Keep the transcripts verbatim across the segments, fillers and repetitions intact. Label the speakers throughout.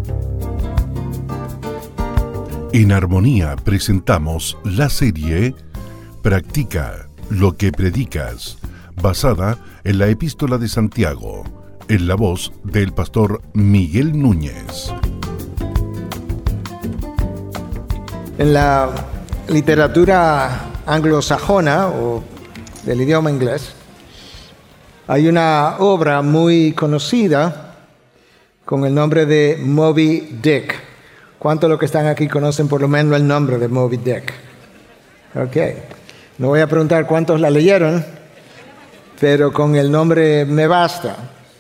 Speaker 1: En Armonía presentamos la serie Practica lo que predicas, basada en la Epístola de Santiago, en la voz del pastor Miguel Núñez.
Speaker 2: En la literatura anglosajona o del idioma inglés hay una obra muy conocida con el nombre de Moby Dick. ¿Cuántos de los que están aquí conocen por lo menos el nombre de Moby Dick? Ok. No voy a preguntar cuántos la leyeron, pero con el nombre me basta.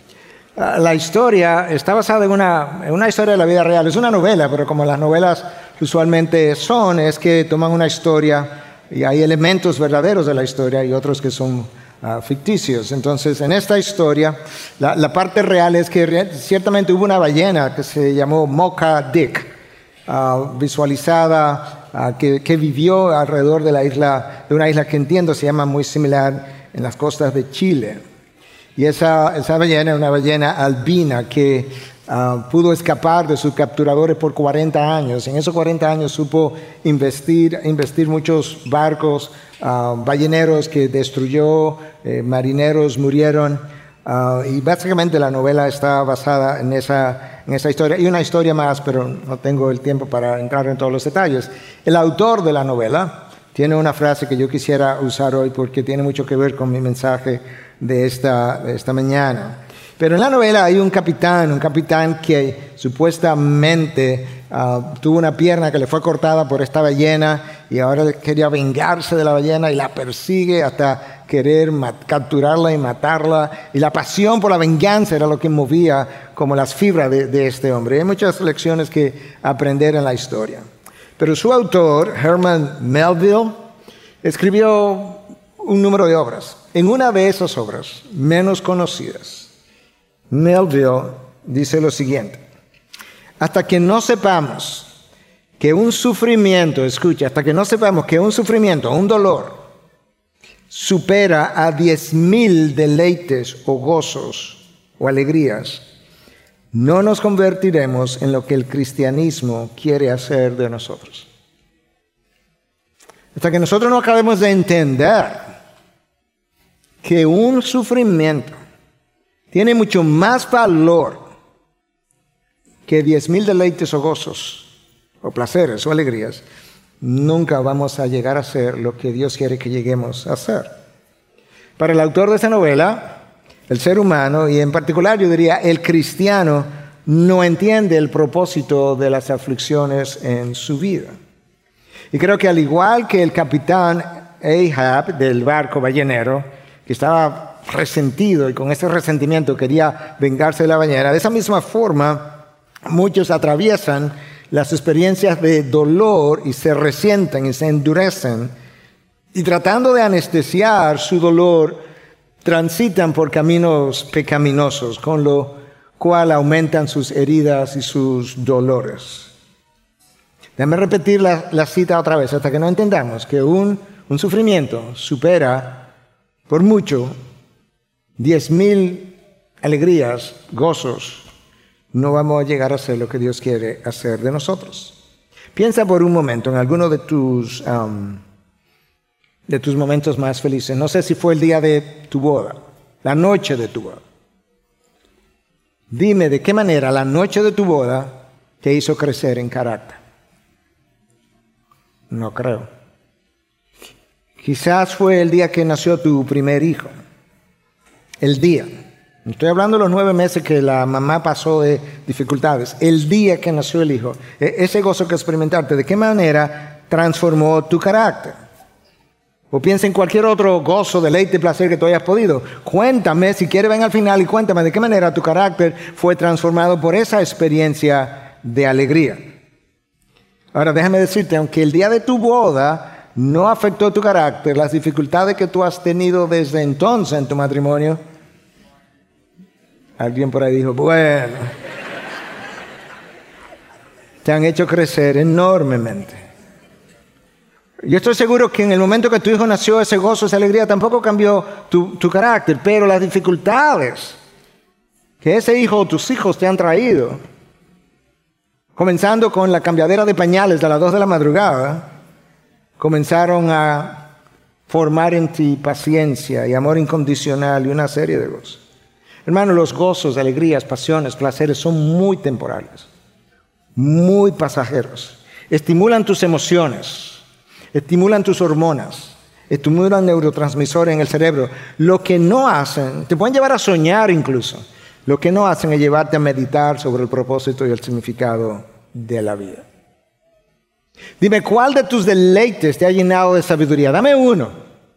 Speaker 2: La historia está basada en una, en una historia de la vida real. Es una novela, pero como las novelas usualmente son, es que toman una historia y hay elementos verdaderos de la historia y otros que son uh, ficticios. Entonces, en esta historia, la, la parte real es que re- ciertamente hubo una ballena que se llamó Mocha Dick, uh, visualizada, uh, que, que vivió alrededor de la isla, de una isla que entiendo se llama muy similar en las costas de Chile. Y esa, esa ballena es una ballena albina que uh, pudo escapar de sus capturadores por cuarenta años. En esos cuarenta años supo investir, investir muchos barcos uh, balleneros que destruyó, eh, marineros murieron. Uh, y básicamente la novela está basada en esa, en esa historia. Y una historia más, pero no tengo el tiempo para entrar en todos los detalles. El autor de la novela tiene una frase que yo quisiera usar hoy porque tiene mucho que ver con mi mensaje de esta, de esta mañana. Pero en la novela hay un capitán, un capitán que supuestamente uh, tuvo una pierna que le fue cortada por esta ballena y ahora quería vengarse de la ballena y la persigue hasta querer mat- capturarla y matarla. Y la pasión por la venganza era lo que movía como las fibras de, de este hombre. Hay muchas lecciones que aprender en la historia. Pero su autor, Herman Melville, escribió un número de obras. En una de esas obras, menos conocidas, Melville dice lo siguiente: hasta que no sepamos que un sufrimiento, escucha, hasta que no sepamos que un sufrimiento, un dolor, supera a diez mil deleites o gozos o alegrías, no nos convertiremos en lo que el cristianismo quiere hacer de nosotros. Hasta que nosotros no acabemos de entender que un sufrimiento tiene mucho más valor que diez mil deleites o gozos, o placeres o alegrías, nunca vamos a llegar a ser lo que Dios quiere que lleguemos a ser. Para el autor de esta novela, el ser humano, y en particular yo diría el cristiano, no entiende el propósito de las aflicciones en su vida. Y creo que al igual que el capitán Ahab del barco ballenero, que estaba resentido y con ese resentimiento quería vengarse de la ballena, de esa misma forma muchos atraviesan las experiencias de dolor y se resienten y se endurecen y tratando de anestesiar su dolor transitan por caminos pecaminosos, con lo cual aumentan sus heridas y sus dolores. Déjame repetir la, la cita otra vez, hasta que no entendamos que un, un sufrimiento supera por mucho diez mil alegrías, gozos, no vamos a llegar a ser lo que Dios quiere hacer de nosotros. Piensa por un momento en alguno de tus... Um, de tus momentos más felices. No sé si fue el día de tu boda, la noche de tu boda. Dime de qué manera la noche de tu boda te hizo crecer en carácter. No creo. Quizás fue el día que nació tu primer hijo. El día. No estoy hablando de los nueve meses que la mamá pasó de dificultades. El día que nació el hijo. Ese gozo que experimentaste, ¿de qué manera transformó tu carácter? O piensa en cualquier otro gozo, deleite, placer que tú hayas podido. Cuéntame, si quieres ven al final y cuéntame de qué manera tu carácter fue transformado por esa experiencia de alegría. Ahora déjame decirte, aunque el día de tu boda no afectó tu carácter, las dificultades que tú has tenido desde entonces en tu matrimonio, alguien por ahí dijo, bueno, te han hecho crecer enormemente. Yo estoy seguro que en el momento que tu hijo nació, ese gozo, esa alegría tampoco cambió tu, tu carácter, pero las dificultades que ese hijo o tus hijos te han traído comenzando con la cambiadera de pañales a las dos de la madrugada, comenzaron a formar en ti paciencia y amor incondicional y una serie de gozos. Hermano, los gozos, alegrías, pasiones, placeres son muy temporales, muy pasajeros. Estimulan tus emociones, estimulan tus hormonas, estimulan neurotransmisores en el cerebro. Lo que no hacen, te pueden llevar a soñar incluso, lo que no hacen es llevarte a meditar sobre el propósito y el significado de la vida. Dime, ¿cuál de tus deleites te ha llenado de sabiduría? Dame uno.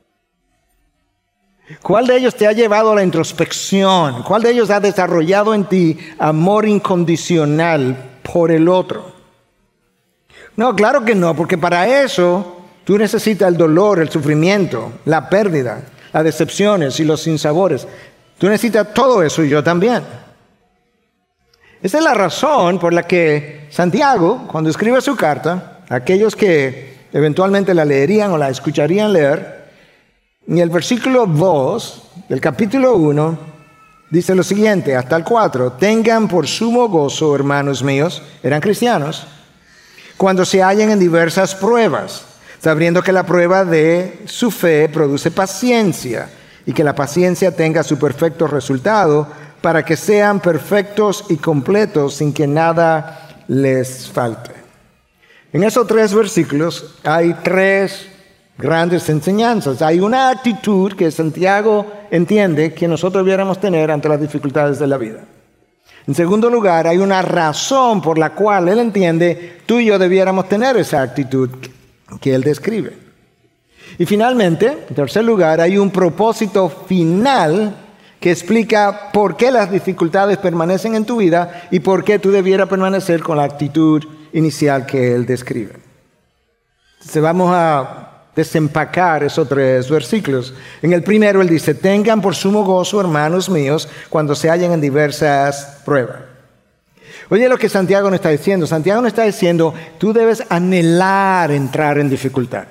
Speaker 2: ¿Cuál de ellos te ha llevado a la introspección? ¿Cuál de ellos ha desarrollado en ti amor incondicional por el otro? No, claro que no, porque para eso tú necesitas el dolor, el sufrimiento, la pérdida, las decepciones y los sinsabores. Tú necesitas todo eso y yo también. Esa es la razón por la que Santiago, cuando escribe su carta, aquellos que eventualmente la leerían o la escucharían leer, en el versículo dos del capítulo uno, dice lo siguiente, hasta el cuatro, tengan por sumo gozo, hermanos míos, eran cristianos, cuando se hallen en diversas pruebas, sabiendo que la prueba de su fe produce paciencia, y que la paciencia tenga su perfecto resultado, para que sean perfectos y completos sin que nada les falte. En esos tres versículos hay tres grandes enseñanzas. Hay una actitud que Santiago entiende que nosotros debiéramos tener ante las dificultades de la vida. En segundo lugar, hay una razón por la cual él entiende tú y yo debiéramos tener esa actitud que él describe. Y finalmente, en tercer lugar, hay un propósito final que explica por qué las dificultades permanecen en tu vida y por qué tú debieras permanecer con la actitud inicial que él describe. Entonces vamos a desempacar esos tres versículos. En el primero él dice, tengan por sumo gozo, hermanos míos, cuando se hallen en diversas pruebas. Oye lo que Santiago nos está diciendo. Santiago nos está diciendo, tú debes anhelar entrar en dificultad.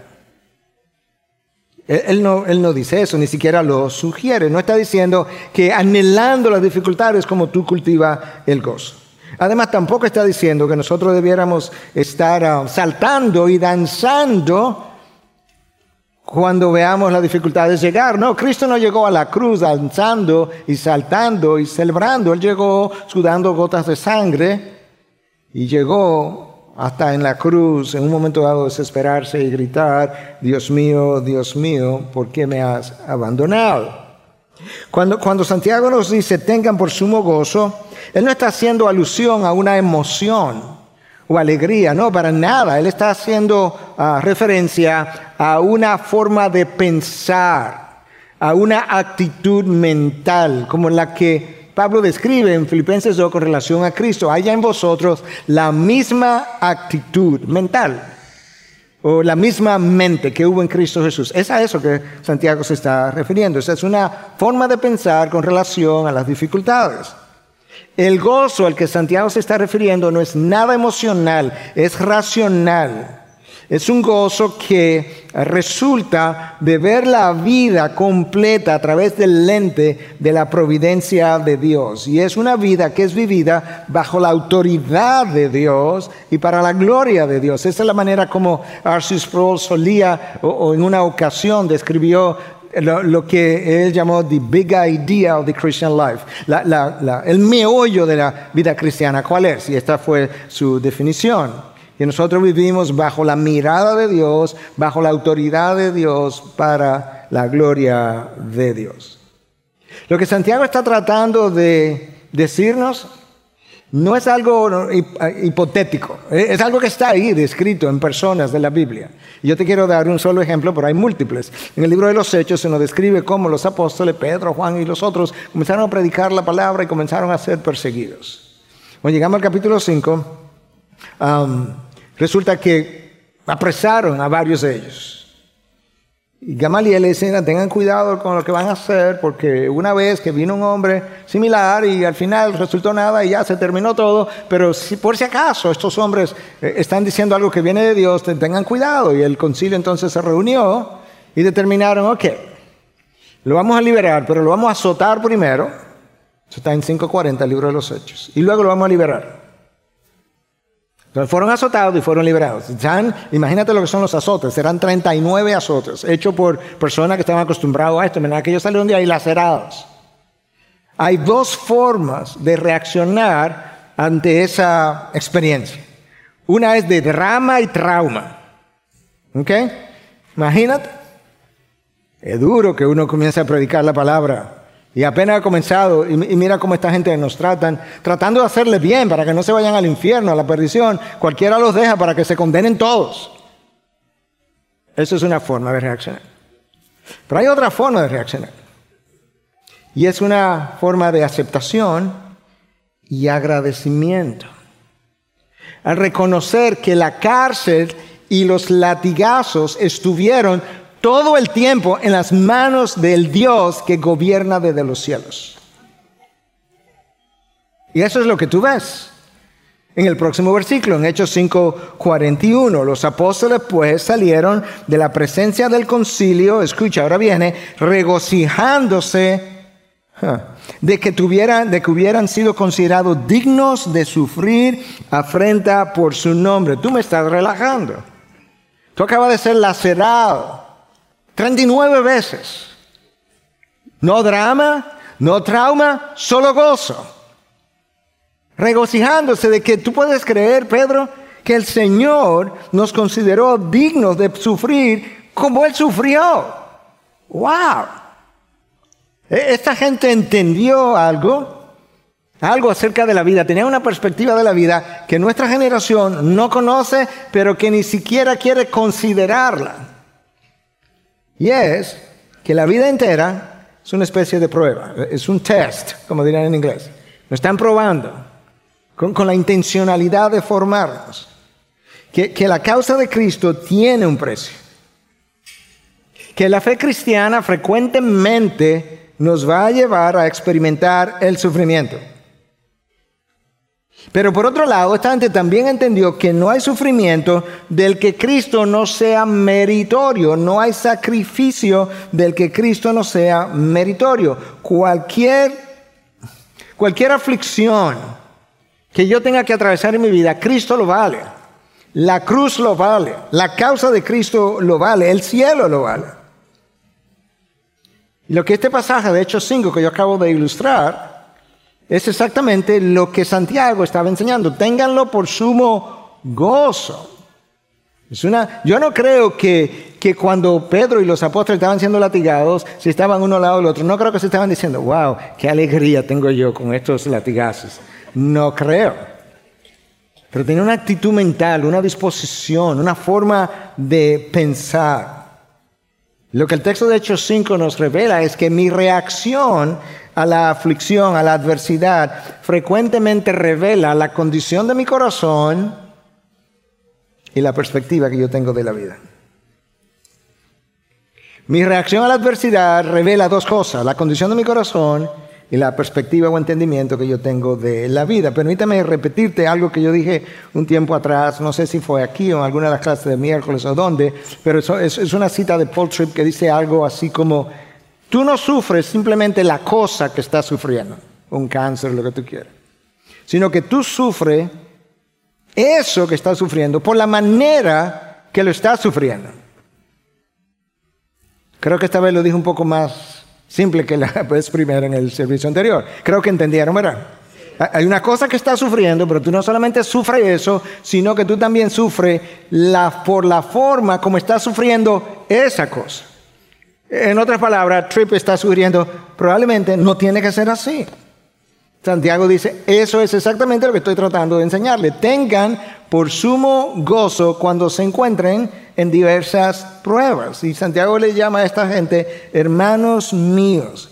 Speaker 2: Él, él, no, él no dice eso, ni siquiera lo sugiere. No está diciendo que anhelando las dificultades como tú cultivas el gozo. Además, tampoco está diciendo que nosotros debiéramos estar uh, saltando y danzando cuando veamos las dificultades llegar. No, Cristo no llegó a la cruz danzando y saltando y celebrando. Él llegó sudando gotas de sangre y llegó hasta en la cruz, en un momento dado, desesperarse y gritar, Dios mío, Dios mío, ¿por qué me has abandonado? Cuando, cuando Santiago nos dice, tengan por sumo gozo, él no está haciendo alusión a una emoción o alegría, no, para nada. Él está haciendo uh, referencia a una forma de pensar, a una actitud mental, como la que Pablo describe en Filipenses dos con relación a Cristo. Haya en vosotros la misma actitud mental, o la misma mente que hubo en Cristo Jesús. Es a eso que Santiago se está refiriendo. Esa es una forma de pensar con relación a las dificultades. El gozo al que Santiago se está refiriendo no es nada emocional, es racional. Es un gozo que resulta de ver la vida completa a través del lente de la providencia de Dios. Y es una vida que es vivida bajo la autoridad de Dios y para la gloria de Dios. Esa es la manera como R C Sproul solía, o, o en una ocasión describió Lo, lo que él llamó the big idea of the Christian life, la, la, la, el meollo de la vida cristiana. ¿Cuál es? Y esta fue su definición. Que nosotros vivimos bajo la mirada de Dios, bajo la autoridad de Dios, para la gloria de Dios. Lo que Santiago está tratando de decirnos no es algo hipotético, es algo que está ahí descrito en personas de la Biblia. Y yo te quiero dar un solo ejemplo, pero hay múltiples. En el libro de los Hechos se nos describe cómo los apóstoles, Pedro, Juan y los otros, comenzaron a predicar la palabra y comenzaron a ser perseguidos. Cuando llegamos al capítulo cinco, um, resulta que apresaron a varios de ellos. Y Gamaliel le dice, tengan cuidado con lo que van a hacer, porque una vez que vino un hombre similar y al final resultó nada y ya se terminó todo, pero si, por si acaso estos hombres eh, están diciendo algo que viene de Dios, tengan cuidado. Y el concilio entonces se reunió y determinaron, ok, lo vamos a liberar, pero lo vamos a azotar primero. Eso está en cinco cuarenta, el libro de los Hechos. Y luego lo vamos a liberar. Entonces fueron azotados y fueron liberados. ¿Saben? Imagínate lo que son los azotes. Serán treinta y nueve azotes, hechos por personas que estaban acostumbrados a esto. ¿Verdad? Que ellos salieron de ahí lacerados. Hay dos formas de reaccionar ante esa experiencia. Una es de drama y trauma. ¿Ok? Imagínate. Es duro que uno comience a predicar la palabra. Y apenas ha comenzado, y, y mira cómo esta gente nos tratan, tratando de hacerle bien para que no se vayan al infierno, a la perdición. Cualquiera los deja para que se condenen todos. Eso es una forma de reaccionar. Pero hay otra forma de reaccionar. Y es una forma de aceptación y agradecimiento. Al reconocer que la cárcel y los latigazos estuvieron todo el tiempo en las manos del Dios que gobierna desde los cielos. Y eso es lo que tú ves en el próximo versículo, en Hechos cinco, cuarenta y uno. Los apóstoles pues salieron de la presencia del concilio, escucha, ahora viene, regocijándose de que, tuvieran, de que hubieran sido considerados dignos de sufrir afrenta por su nombre. Tú me estás relajando. Tú acabas de ser lacerado treinta y nueve veces. No drama, no trauma, solo gozo. Regocijándose de que tú puedes creer, Pedro, que el Señor nos consideró dignos de sufrir como Él sufrió. ¡Wow! Esta gente entendió algo, algo acerca de la vida. Tenía una perspectiva de la vida que nuestra generación no conoce, pero que ni siquiera quiere considerarla. Y es que la vida entera es una especie de prueba, es un test, como dirán en inglés. Nos están probando con, con la intencionalidad de formarnos. Que, que la causa de Cristo tiene un precio. Que la fe cristiana frecuentemente nos va a llevar a experimentar el sufrimiento. Pero por otro lado, esta gente también entendió que no hay sufrimiento del que Cristo no sea meritorio. No hay sacrificio del que Cristo no sea meritorio. Cualquier, cualquier aflicción que yo tenga que atravesar en mi vida, Cristo lo vale. La cruz lo vale. La causa de Cristo lo vale. El cielo lo vale. Y lo que este pasaje de Hechos cinco que yo acabo de ilustrar es exactamente lo que Santiago estaba enseñando. Ténganlo por sumo gozo. Es una, yo no creo que, que cuando Pedro y los apóstoles estaban siendo latigados, si estaban uno al lado del otro, no creo que se estaban diciendo, wow, qué alegría tengo yo con estos latigazos. No creo. Pero tenía una actitud mental, una disposición, una forma de pensar. Lo que el texto de Hechos cinco nos revela es que mi reacción a la aflicción, a la adversidad, frecuentemente revela la condición de mi corazón y la perspectiva que yo tengo de la vida. Mi reacción a la adversidad revela dos cosas, la condición de mi corazón y la perspectiva o entendimiento que yo tengo de la vida. Permítame repetirte algo que yo dije un tiempo atrás, no sé si fue aquí o en alguna de las clases de miércoles o dónde, pero eso es, es una cita de Paul Tripp que dice algo así como: tú no sufres simplemente la cosa que estás sufriendo, un cáncer, lo que tú quieras, sino que tú sufres eso que estás sufriendo por la manera que lo estás sufriendo. Creo que esta vez lo dije un poco más simple que la vez primera en el servicio anterior. Creo que entendieron, ¿verdad? Hay una cosa que estás sufriendo, pero tú no solamente sufres eso, sino que tú también sufres la, por la forma como estás sufriendo esa cosa. En otras palabras, Tripp está sugiriendo, probablemente no tiene que ser así. Santiago dice, eso es exactamente lo que estoy tratando de enseñarle. Tengan por sumo gozo cuando se encuentren en diversas pruebas. Y Santiago le llama a esta gente hermanos míos.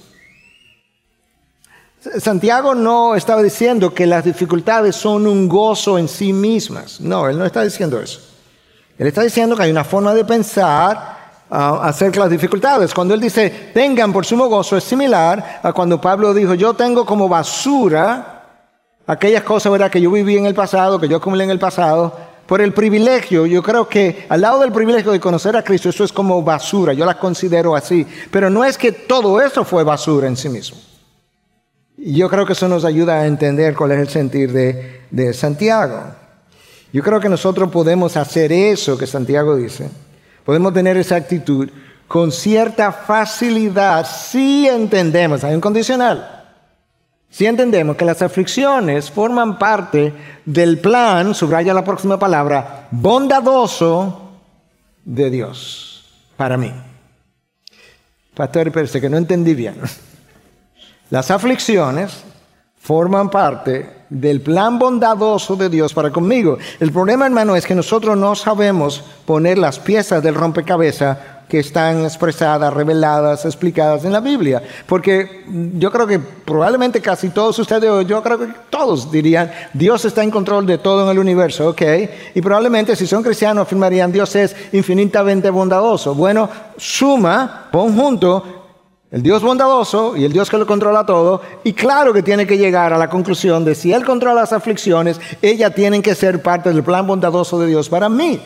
Speaker 2: Santiago no estaba diciendo que las dificultades son un gozo en sí mismas. No, él no está diciendo eso. Él está diciendo que hay una forma de pensar Uh, acerca de las dificultades. Cuando él dice tengan por sumo gozo, es similar a cuando Pablo dijo yo tengo como basura aquellas cosas, ¿verdad?, que yo viví en el pasado, que yo acumulé en el pasado, por el privilegio. Yo creo que al lado del privilegio de conocer a Cristo, eso es como basura, yo las considero así, pero no es que todo eso fue basura en sí mismo. Y yo creo que eso nos ayuda a entender cuál es el sentir de, de Santiago. Yo creo que nosotros podemos hacer eso que Santiago dice. Podemos tener esa actitud con cierta facilidad si entendemos, hay un condicional, si entendemos que las aflicciones forman parte del plan, subraya la próxima palabra, bondadoso de Dios para mí. Pastor, parece que no entendí bien. Las aflicciones forman parte del plan bondadoso de Dios para conmigo. El problema, hermano, es que nosotros no sabemos poner las piezas del rompecabezas que están expresadas, reveladas, explicadas en la Biblia. Porque yo creo que probablemente casi todos ustedes, yo creo que todos dirían, Dios está en control de todo en el universo, ¿ok? Y probablemente si son cristianos afirmarían, Dios es infinitamente bondadoso. Bueno, suma, pon junto el Dios bondadoso y el Dios que lo controla todo, y claro que tiene que llegar a la conclusión de si Él controla las aflicciones, ellas tienen que ser parte del plan bondadoso de Dios para mí.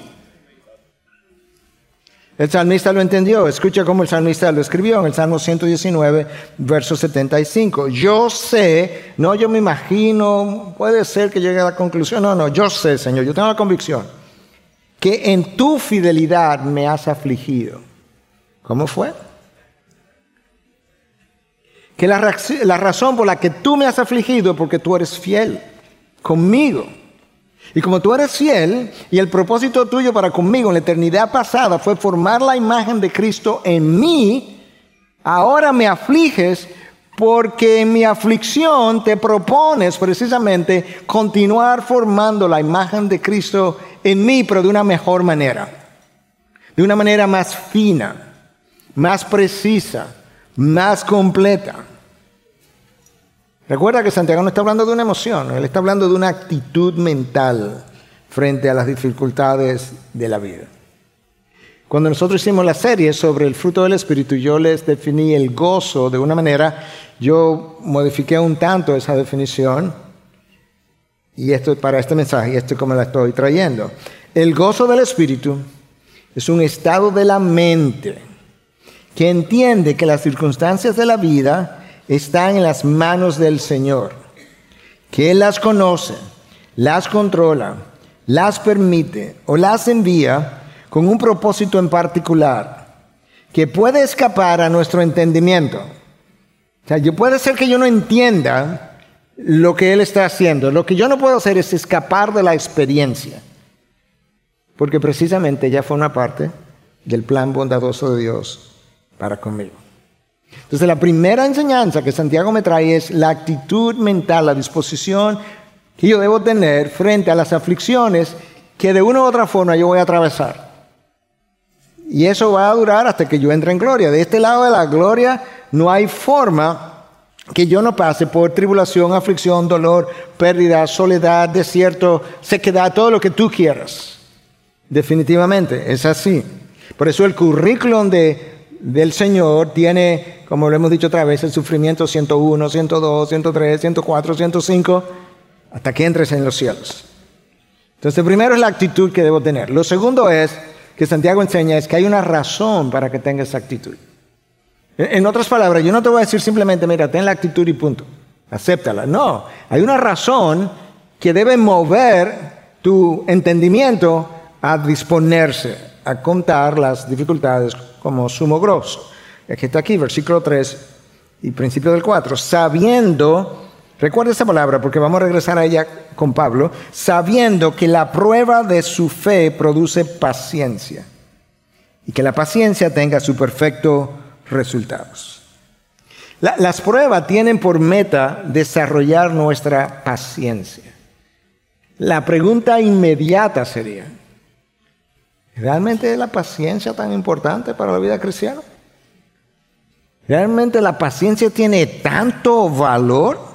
Speaker 2: El salmista lo entendió. Escucha cómo el salmista lo escribió en el Salmo ciento diecinueve, verso setenta y cinco. Yo sé, no yo me imagino, puede ser que llegue a la conclusión, no, no, yo sé, Señor, yo tengo la convicción que en tu fidelidad me has afligido. ¿Cómo fue? Que la, la razón por la que tú me has afligido es porque tú eres fiel conmigo. Y como tú eres fiel, y el propósito tuyo para conmigo en la eternidad pasada fue formar la imagen de Cristo en mí, ahora me afliges porque en mi aflicción te propones precisamente continuar formando la imagen de Cristo en mí, pero de una mejor manera. De una manera más fina, más precisa, más completa. Recuerda que Santiago no está hablando de una emoción, él está hablando de una actitud mental frente a las dificultades de la vida. Cuando nosotros hicimos la serie sobre el fruto del Espíritu, yo les definí el gozo de una manera, yo modifiqué un tanto esa definición, y esto es para este mensaje, y esto es como la estoy trayendo. El gozo del Espíritu es un estado de la mente que entiende que las circunstancias de la vida están en las manos del Señor, que Él las conoce, las controla, las permite o las envía con un propósito en particular que puede escapar a nuestro entendimiento. O sea, yo puede ser que yo no entienda lo que Él está haciendo. Lo que yo no puedo hacer es escapar de la experiencia, porque precisamente ya fue una parte del plan bondadoso de Dios para conmigo. Entonces la primera enseñanza que Santiago me trae es la actitud mental, la disposición que yo debo tener frente a las aflicciones que de una u otra forma yo voy a atravesar. Y eso va a durar hasta que yo entre en gloria. De este lado de la gloria no hay forma que yo no pase por tribulación, aflicción, dolor, pérdida, soledad, desierto, sequedad, todo lo que tú quieras. Definitivamente, es así. Por eso el currículum de, del Señor tiene, como lo hemos dicho otra vez, el sufrimiento ciento uno, ciento dos, ciento tres, ciento cuatro, ciento cinco, hasta que entres en los cielos. Entonces, primero es la actitud que debo tener. Lo segundo es, que Santiago enseña, es que hay una razón para que tengas esa actitud. En otras palabras, yo no te voy a decir simplemente, mira, ten la actitud y punto, acéptala. No, hay una razón que debe mover tu entendimiento a disponerse, a contar las dificultades como sumo grosso. Aquí está aquí, versículo tres y principio del cuatro. Sabiendo, recuerda esa palabra porque vamos a regresar a ella con Pablo, sabiendo que la prueba de su fe produce paciencia y que la paciencia tenga su perfecto resultados. La, las pruebas tienen por meta desarrollar nuestra paciencia. La pregunta inmediata sería, ¿realmente es la paciencia tan importante para la vida cristiana? ¿Realmente la paciencia tiene tanto valor?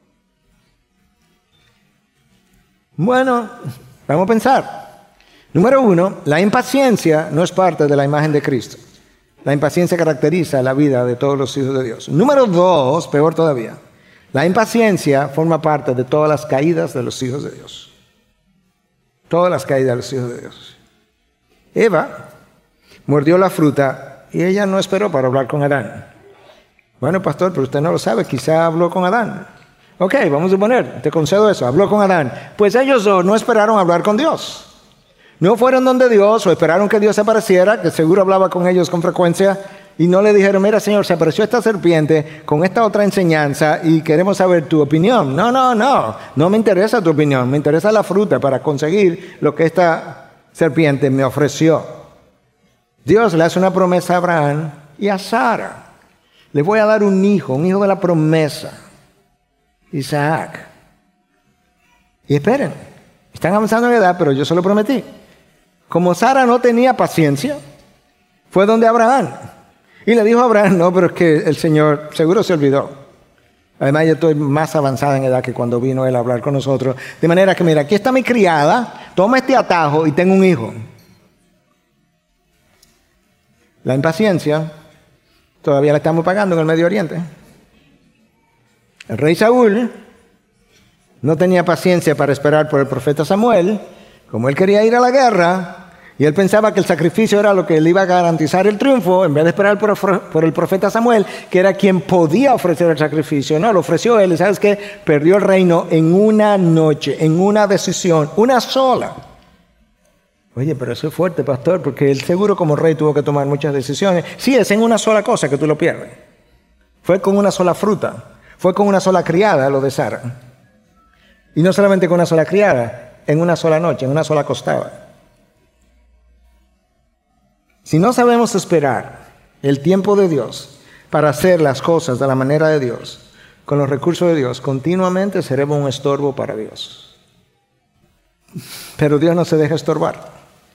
Speaker 2: Bueno, vamos a pensar. Número uno, la impaciencia no es parte de la imagen de Cristo. La impaciencia caracteriza la vida de todos los hijos de Dios. Número dos, peor todavía, la impaciencia forma parte de todas las caídas de los hijos de Dios. Todas las caídas de los hijos de Dios. Eva mordió la fruta y ella no esperó para hablar con Adán. Bueno, pastor, pero usted no lo sabe, quizá habló con Adán. Ok, vamos a suponer, te concedo eso, habló con Adán. Pues ellos dos no esperaron hablar con Dios. No fueron donde Dios o esperaron que Dios apareciera, que seguro hablaba con ellos con frecuencia, y no le dijeron, mira Señor, se apareció esta serpiente con esta otra enseñanza y queremos saber tu opinión. No, no, no, no me interesa tu opinión, me interesa la fruta para conseguir lo que esta serpiente me ofreció. Dios le hace una promesa a Abraham y a Sara. Le voy a dar un hijo, un hijo de la promesa, Isaac. Y esperen, están avanzando en edad, pero yo se lo prometí. Como Sara no tenía paciencia, fue donde Abraham. Y le dijo a Abraham, no, pero es que el Señor seguro se olvidó. Además, yo estoy más avanzada en edad que cuando vino él a hablar con nosotros. De manera que, mira, aquí está mi criada, toma este atajo y tengo un hijo. La impaciencia todavía la estamos pagando en el Medio Oriente. El rey Saúl no tenía paciencia para esperar por el profeta Samuel. Como él quería ir a la guerra y él pensaba que el sacrificio era lo que le iba a garantizar el triunfo, en vez de esperar por el, por el profeta Samuel, que era quien podía ofrecer el sacrificio, no, lo ofreció él. ¿Y sabes qué? Perdió el reino en una noche, en una decisión, una sola. Oye, pero eso es fuerte, pastor, porque él seguro como rey tuvo que tomar muchas decisiones. Sí, es en una sola cosa que tú lo pierdes. Fue con una sola fruta, fue con una sola criada lo de Sara. Y no solamente con una sola criada, en una sola noche, en una sola acostada. Si no sabemos esperar el tiempo de Dios para hacer las cosas de la manera de Dios, con los recursos de Dios, continuamente seremos un estorbo para Dios. Pero Dios no se deja estorbar.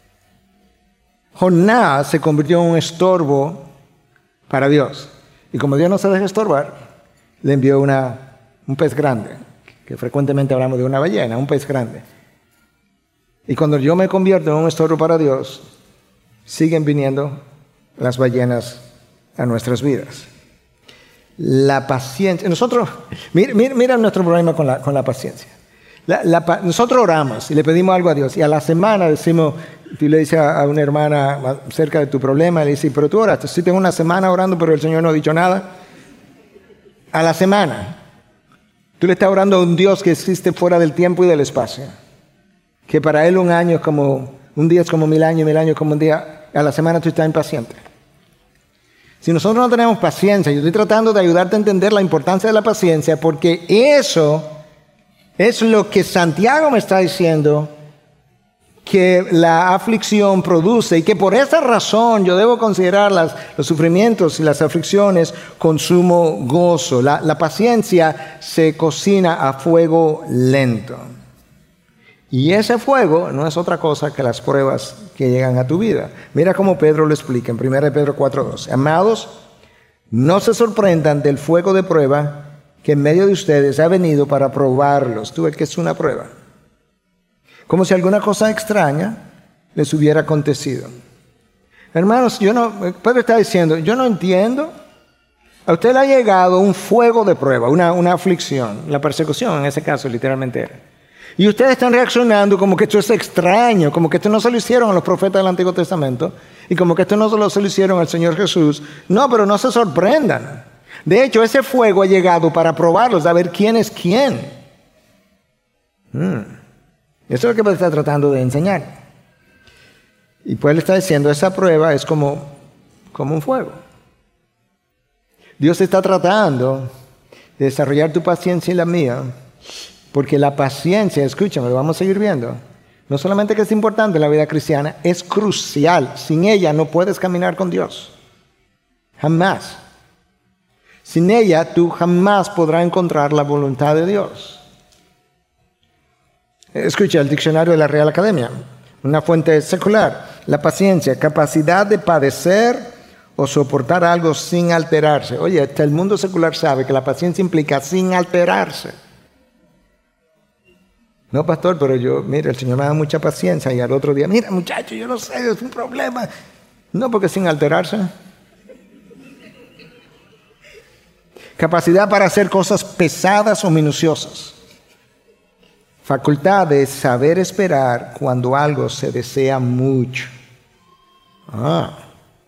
Speaker 2: Jonás se convirtió en un estorbo para Dios. Y como Dios no se deja estorbar, le envió una, un pez grande, que frecuentemente hablamos de una ballena, un pez grande. Y cuando yo me convierto en un estorbo para Dios, siguen viniendo las ballenas a nuestras vidas. La paciencia. Nosotros, mira, mira, mira nuestro problema con la, con la paciencia. La, la, nosotros oramos y le pedimos algo a Dios. Y a la semana decimos, tú le dices a, a una hermana acerca de tu problema, le dices, pero tú oraste. Sí, tengo una semana orando, pero el Señor no ha dicho nada. A la semana. Tú le estás orando a un Dios que existe fuera del tiempo y del espacio. Que para Él un año es como, un día es como mil años, mil años como un día. A la semana tú estás impaciente. Si nosotros no tenemos paciencia, yo estoy tratando de ayudarte a entender la importancia de la paciencia, porque eso es lo que Santiago me está diciendo que la aflicción produce, y que por esa razón yo debo considerar las, los sufrimientos y las aflicciones con sumo gozo. La, la paciencia se cocina a fuego lento. Y ese fuego no es otra cosa que las pruebas que llegan a tu vida. Mira cómo Pedro lo explica en primera de Pedro cuatro doce. Amados, no se sorprendan del fuego de prueba que en medio de ustedes ha venido para probarlos. Tú ves que es una prueba. Como si alguna cosa extraña les hubiera acontecido. Hermanos, yo no, Pedro está diciendo, yo no entiendo. A usted le ha llegado un fuego de prueba, una, una aflicción, la persecución en ese caso literalmente era. Y ustedes están reaccionando como que esto es extraño, como que esto no se lo hicieron a los profetas del Antiguo Testamento y como que esto no se lo hicieron al Señor Jesús. No, pero no se sorprendan. De hecho, ese fuego ha llegado para probarlos, a ver quién es quién. Hmm. Eso es lo que Pedro está tratando de enseñar. Y pues él está diciendo, esa prueba es como, como un fuego. Dios está tratando de desarrollar tu paciencia y la mía. Porque la paciencia, escúchame, lo vamos a seguir viendo, no solamente que es importante en la vida cristiana, es crucial. Sin ella no puedes caminar con Dios. Jamás. Sin ella tú jamás podrás encontrar la voluntad de Dios. Escucha el diccionario de la Real Academia, una fuente secular. La paciencia, capacidad de padecer o soportar algo sin alterarse. Oye, hasta el mundo secular sabe que la paciencia implica sin alterarse. No, pastor, pero yo, mira, el Señor me da mucha paciencia. Y al otro día, mira, muchacho, yo no sé, es un problema. No, porque sin alterarse. Capacidad para hacer cosas pesadas o minuciosas. Facultad de saber esperar cuando algo se desea mucho. Ah.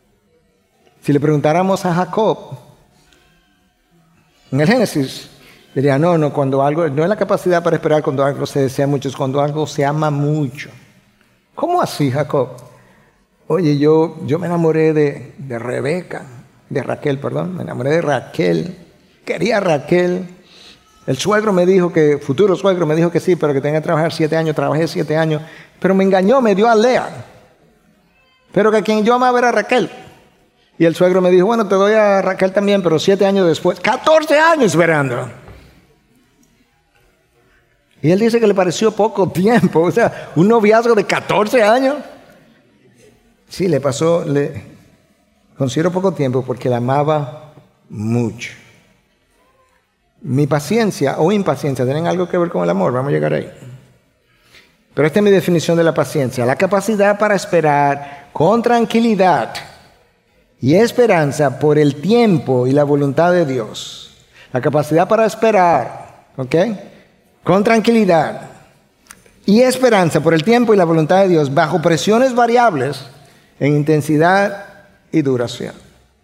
Speaker 2: Si le preguntáramos a Jacob, en el Génesis, Diría, no, no, cuando algo, no es la capacidad para esperar cuando algo se desea mucho, es cuando algo se ama mucho. ¿Cómo así, Jacob? Oye, yo, yo me enamoré de, de Rebeca, de Raquel, perdón, me enamoré de Raquel, quería a Raquel. El suegro me dijo que, futuro suegro me dijo que sí, pero que tenía que trabajar siete años, trabajé siete años, pero me engañó, me dio a Lea. Pero que quien yo amaba era Raquel. Y el suegro me dijo, bueno, te doy a Raquel también, pero siete años después, catorce años esperando. Y él dice que le pareció poco tiempo, o sea, un noviazgo de catorce años. Sí, le pasó, le considero poco tiempo porque la amaba mucho. Mi paciencia o impaciencia tienen algo que ver con el amor, vamos a llegar ahí. Pero esta es mi definición de la paciencia, la capacidad para esperar con tranquilidad y esperanza por el tiempo y la voluntad de Dios. La capacidad para esperar, ¿ok? Con tranquilidad y esperanza por el tiempo y la voluntad de Dios bajo presiones variables en intensidad y duración.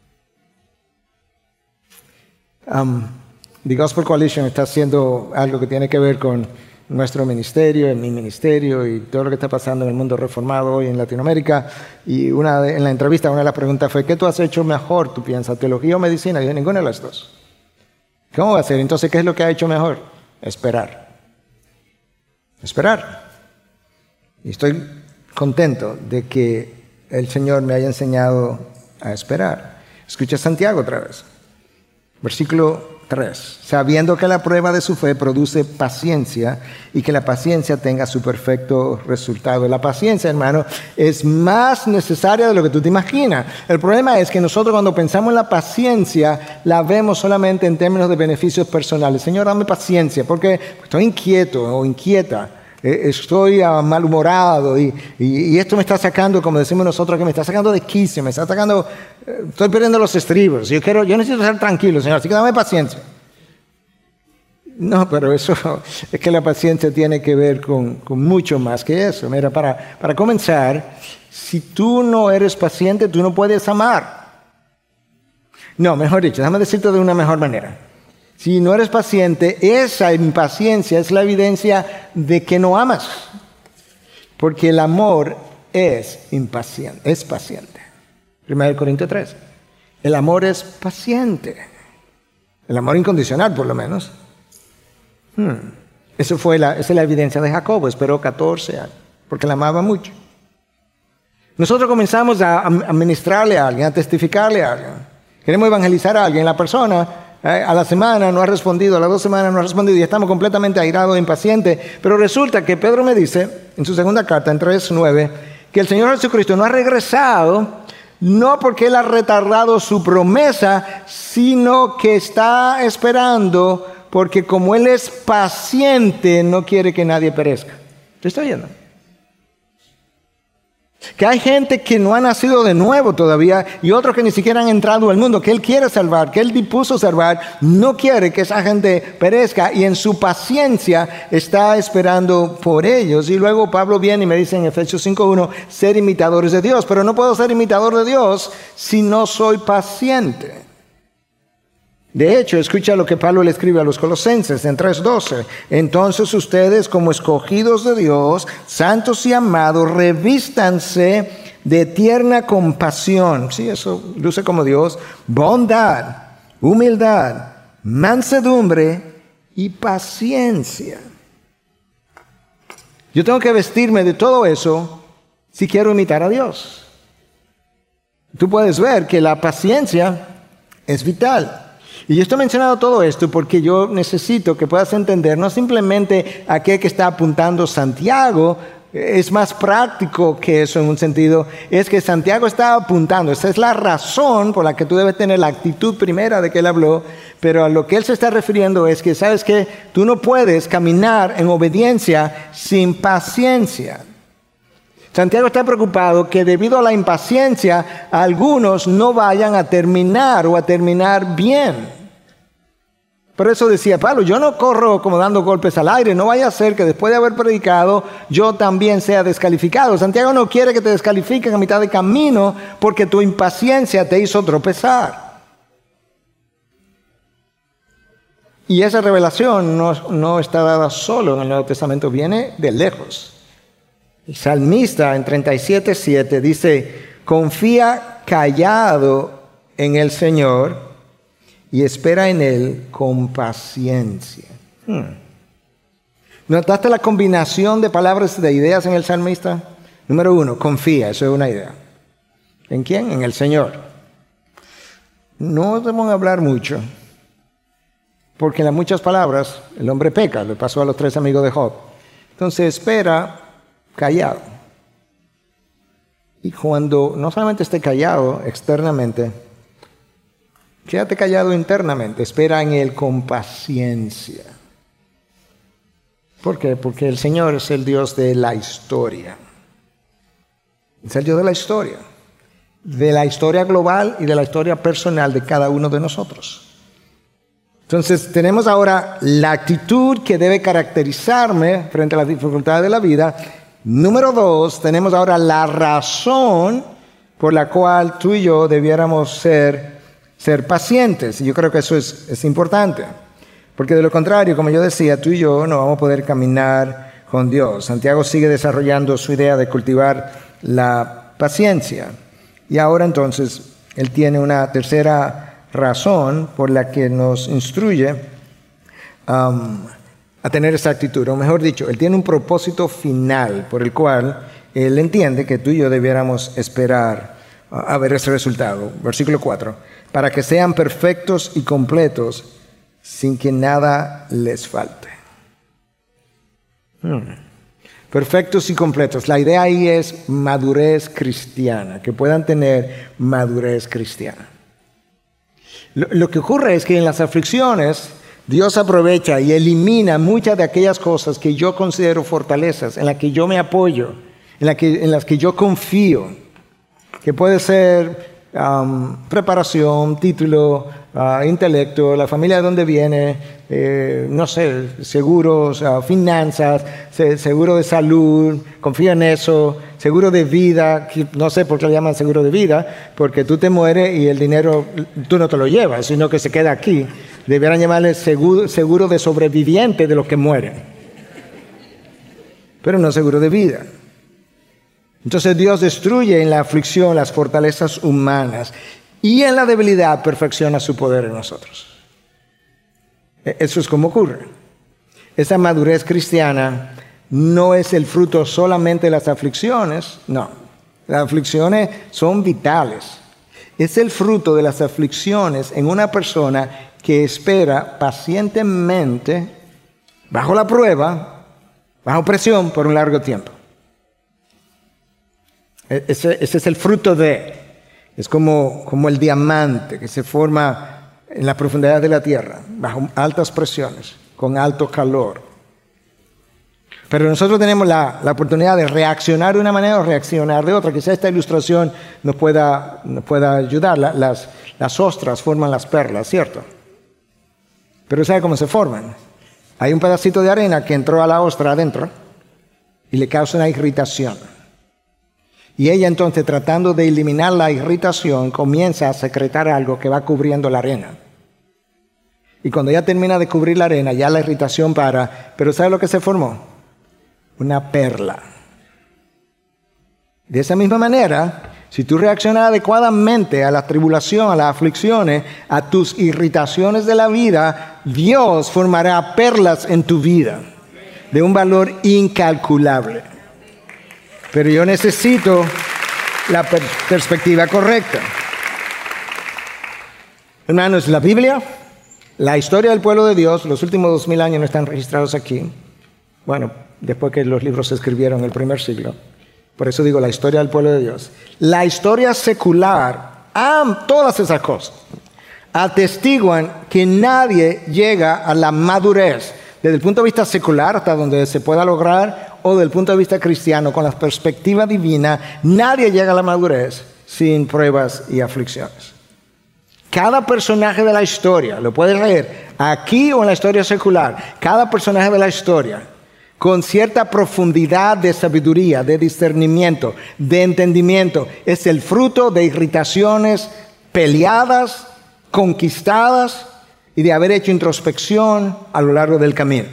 Speaker 2: Um, The Gospel Coalition está haciendo algo que tiene que ver con nuestro ministerio, en mi ministerio y todo lo que está pasando en el mundo reformado hoy en Latinoamérica. Y una de, en la entrevista una de las preguntas fue, ¿qué tú has hecho mejor, tú piensas, teología o medicina? Y dije, ninguna de las dos. ¿Cómo va a ser? Entonces, ¿qué es lo que ha hecho mejor? Esperar. Esperar. Y estoy contento de que el Señor me haya enseñado a esperar. Escucha Santiago otra vez. Versículo tres. Sabiendo que la prueba de su fe produce paciencia y que la paciencia tenga su perfecto resultado. La paciencia, hermano, es más necesaria de lo que tú te imaginas. El problema es que nosotros cuando pensamos en la paciencia, la vemos solamente en términos de beneficios personales. Señor, dame paciencia porque estoy inquieto o inquieta. Estoy uh, malhumorado y, y, y esto me está sacando, como decimos nosotros, que me está sacando de quicio, me está sacando, eh, estoy perdiendo los estribos. Yo quiero, yo necesito estar tranquilo, Señor, así que dame paciencia. No, pero eso es que la paciencia tiene que ver con, con mucho más que eso. Mira, para, para comenzar, si tú no eres paciente, tú no puedes amar. No, mejor dicho, déjame decirte de una mejor manera. Si no eres paciente, esa impaciencia es la evidencia de que no amas. Porque el amor es impaciente, es paciente. primera Corintios tres. El amor es paciente. El amor incondicional, por lo menos. Hmm. Eso fue la, esa es la evidencia de Jacobo. Esperó catorce años, porque la amaba mucho. Nosotros comenzamos a, a ministrarle a alguien, a testificarle a alguien. Queremos evangelizar a alguien. La persona a la semana no ha respondido, a las dos semanas no ha respondido y estamos completamente airados e impacientes. Pero resulta que Pedro me dice, en su segunda carta, en tres nueve, que el Señor Jesucristo no ha regresado, no porque Él ha retardado su promesa, sino que está esperando, porque como Él es paciente, no quiere que nadie perezca. ¿Te estoy oyendo? Que hay gente que no ha nacido de nuevo todavía y otros que ni siquiera han entrado al mundo, que Él quiere salvar, que Él dispuso salvar, no quiere que esa gente perezca y en su paciencia está esperando por ellos. Y luego Pablo viene y me dice en Efesios cinco uno, ser imitadores de Dios, pero no puedo ser imitador de Dios si no soy paciente. De hecho, escucha lo que Pablo le escribe a los Colosenses en tres doce. Entonces ustedes, como escogidos de Dios, santos y amados, revístanse de tierna compasión. Sí, eso luce como Dios. Bondad, humildad, mansedumbre y paciencia. Yo tengo que vestirme de todo eso si quiero imitar a Dios. Tú puedes ver que la paciencia es vital. Y yo estoy mencionando todo esto porque yo necesito que puedas entender no simplemente a qué que está apuntando Santiago, es más práctico que eso en un sentido, es que Santiago está apuntando, esa es la razón por la que tú debes tener la actitud primera de que él habló, pero a lo que él se está refiriendo es que, ¿sabes qué? Tú no puedes caminar en obediencia sin paciencia. Santiago está preocupado que debido a la impaciencia, algunos no vayan a terminar o a terminar bien. Por eso decía Pablo, yo no corro como dando golpes al aire, no vaya a ser que después de haber predicado yo también sea descalificado. Santiago no quiere que te descalifiquen a mitad de camino porque tu impaciencia te hizo tropezar. Y esa revelación no, no está dada solo en el Nuevo Testamento, viene de lejos. El salmista en treinta y siete siete dice, confía callado en el Señor y espera en Él con paciencia. Hmm. ¿Notaste la combinación de palabras, de ideas en el salmista? Número uno, confía, eso es una idea. ¿En quién? En el Señor. No debemos hablar mucho, porque en las muchas palabras el hombre peca, le pasó a los tres amigos de Job. Entonces espera callado. Y cuando no solamente esté callado externamente, quédate callado internamente, espera en Él con paciencia. ¿Por qué? Porque el Señor es el Dios de la historia. Es el Dios de la historia. De la historia global y de la historia personal de cada uno de nosotros. Entonces tenemos ahora la actitud que debe caracterizarme frente a las dificultades de la vida. Número dos, tenemos ahora la razón por la cual tú y yo debiéramos ser, ser pacientes. Y yo creo que eso es, es importante. Porque de lo contrario, como yo decía, tú y yo no vamos a poder caminar con Dios. Santiago sigue desarrollando su idea de cultivar la paciencia. Y ahora entonces, él tiene una tercera razón por la que nos instruye um, a tener esa actitud. O mejor dicho, él tiene un propósito final por el cual él entiende que tú y yo debiéramos esperar a ver ese resultado. Versículo cuatro. Para que sean perfectos y completos, sin que nada les falte. Hmm. Perfectos y completos. La idea ahí es madurez cristiana, que puedan tener madurez cristiana. Lo, lo que ocurre es que en las aflicciones, Dios aprovecha y elimina muchas de aquellas cosas que yo considero fortalezas, en las que yo me apoyo, en, la que, en las que yo confío, que puede ser um, preparación, título, uh, intelecto, la familia de donde viene, eh, no sé, seguros, uh, finanzas, se, seguro de salud, confío en eso, seguro de vida, que no sé por qué le llaman seguro de vida, porque tú te mueres y el dinero tú no te lo llevas, sino que se queda aquí. Debieran llamarle seguro, seguro de sobreviviente de los que mueren, pero no seguro de vida. Entonces Dios destruye en la aflicción las fortalezas humanas y en la debilidad perfecciona su poder en nosotros. Eso es como ocurre. Esa madurez cristiana no es el fruto solamente de las aflicciones, no. Las aflicciones son vitales. Es el fruto de las aflicciones en una persona que espera pacientemente, bajo la prueba, bajo presión, por un largo tiempo. Ese, ese es el fruto de, es como, como el diamante que se forma en la profundidad de la tierra, bajo altas presiones, con alto calor. Pero nosotros tenemos la, la oportunidad de reaccionar de una manera o reaccionar de otra. Quizá esta ilustración nos pueda, nos pueda ayudar. La, las, las ostras forman las perlas, ¿cierto? Pero ¿sabe cómo se forman? Hay un pedacito de arena que entró a la ostra adentro y le causa una irritación. Y ella entonces, tratando de eliminar la irritación, comienza a secretar algo que va cubriendo la arena. Y cuando ya termina de cubrir la arena, ya la irritación para. Pero ¿sabe lo que se formó? Una perla. De esa misma manera, si tú reaccionas adecuadamente a la tribulación, a las aflicciones, a tus irritaciones de la vida, Dios formará perlas en tu vida de un valor incalculable. Pero yo necesito la per- perspectiva correcta. Hermanos, la Biblia, la historia del pueblo de Dios, los últimos dos mil años no están registrados aquí. Bueno, después que los libros se escribieron en el primer siglo. Por eso digo la historia del pueblo de Dios. La historia secular, ah, todas esas cosas, atestiguan que nadie llega a la madurez desde el punto de vista secular hasta donde se pueda lograr, o desde el punto de vista cristiano, con la perspectiva divina, nadie llega a la madurez sin pruebas y aflicciones. Cada personaje de la historia, lo puedes leer aquí o en la historia secular, cada personaje de la historia, con cierta profundidad de sabiduría, de discernimiento, de entendimiento, es el fruto de irritaciones peleadas, conquistadas, y de haber hecho introspección a lo largo del camino.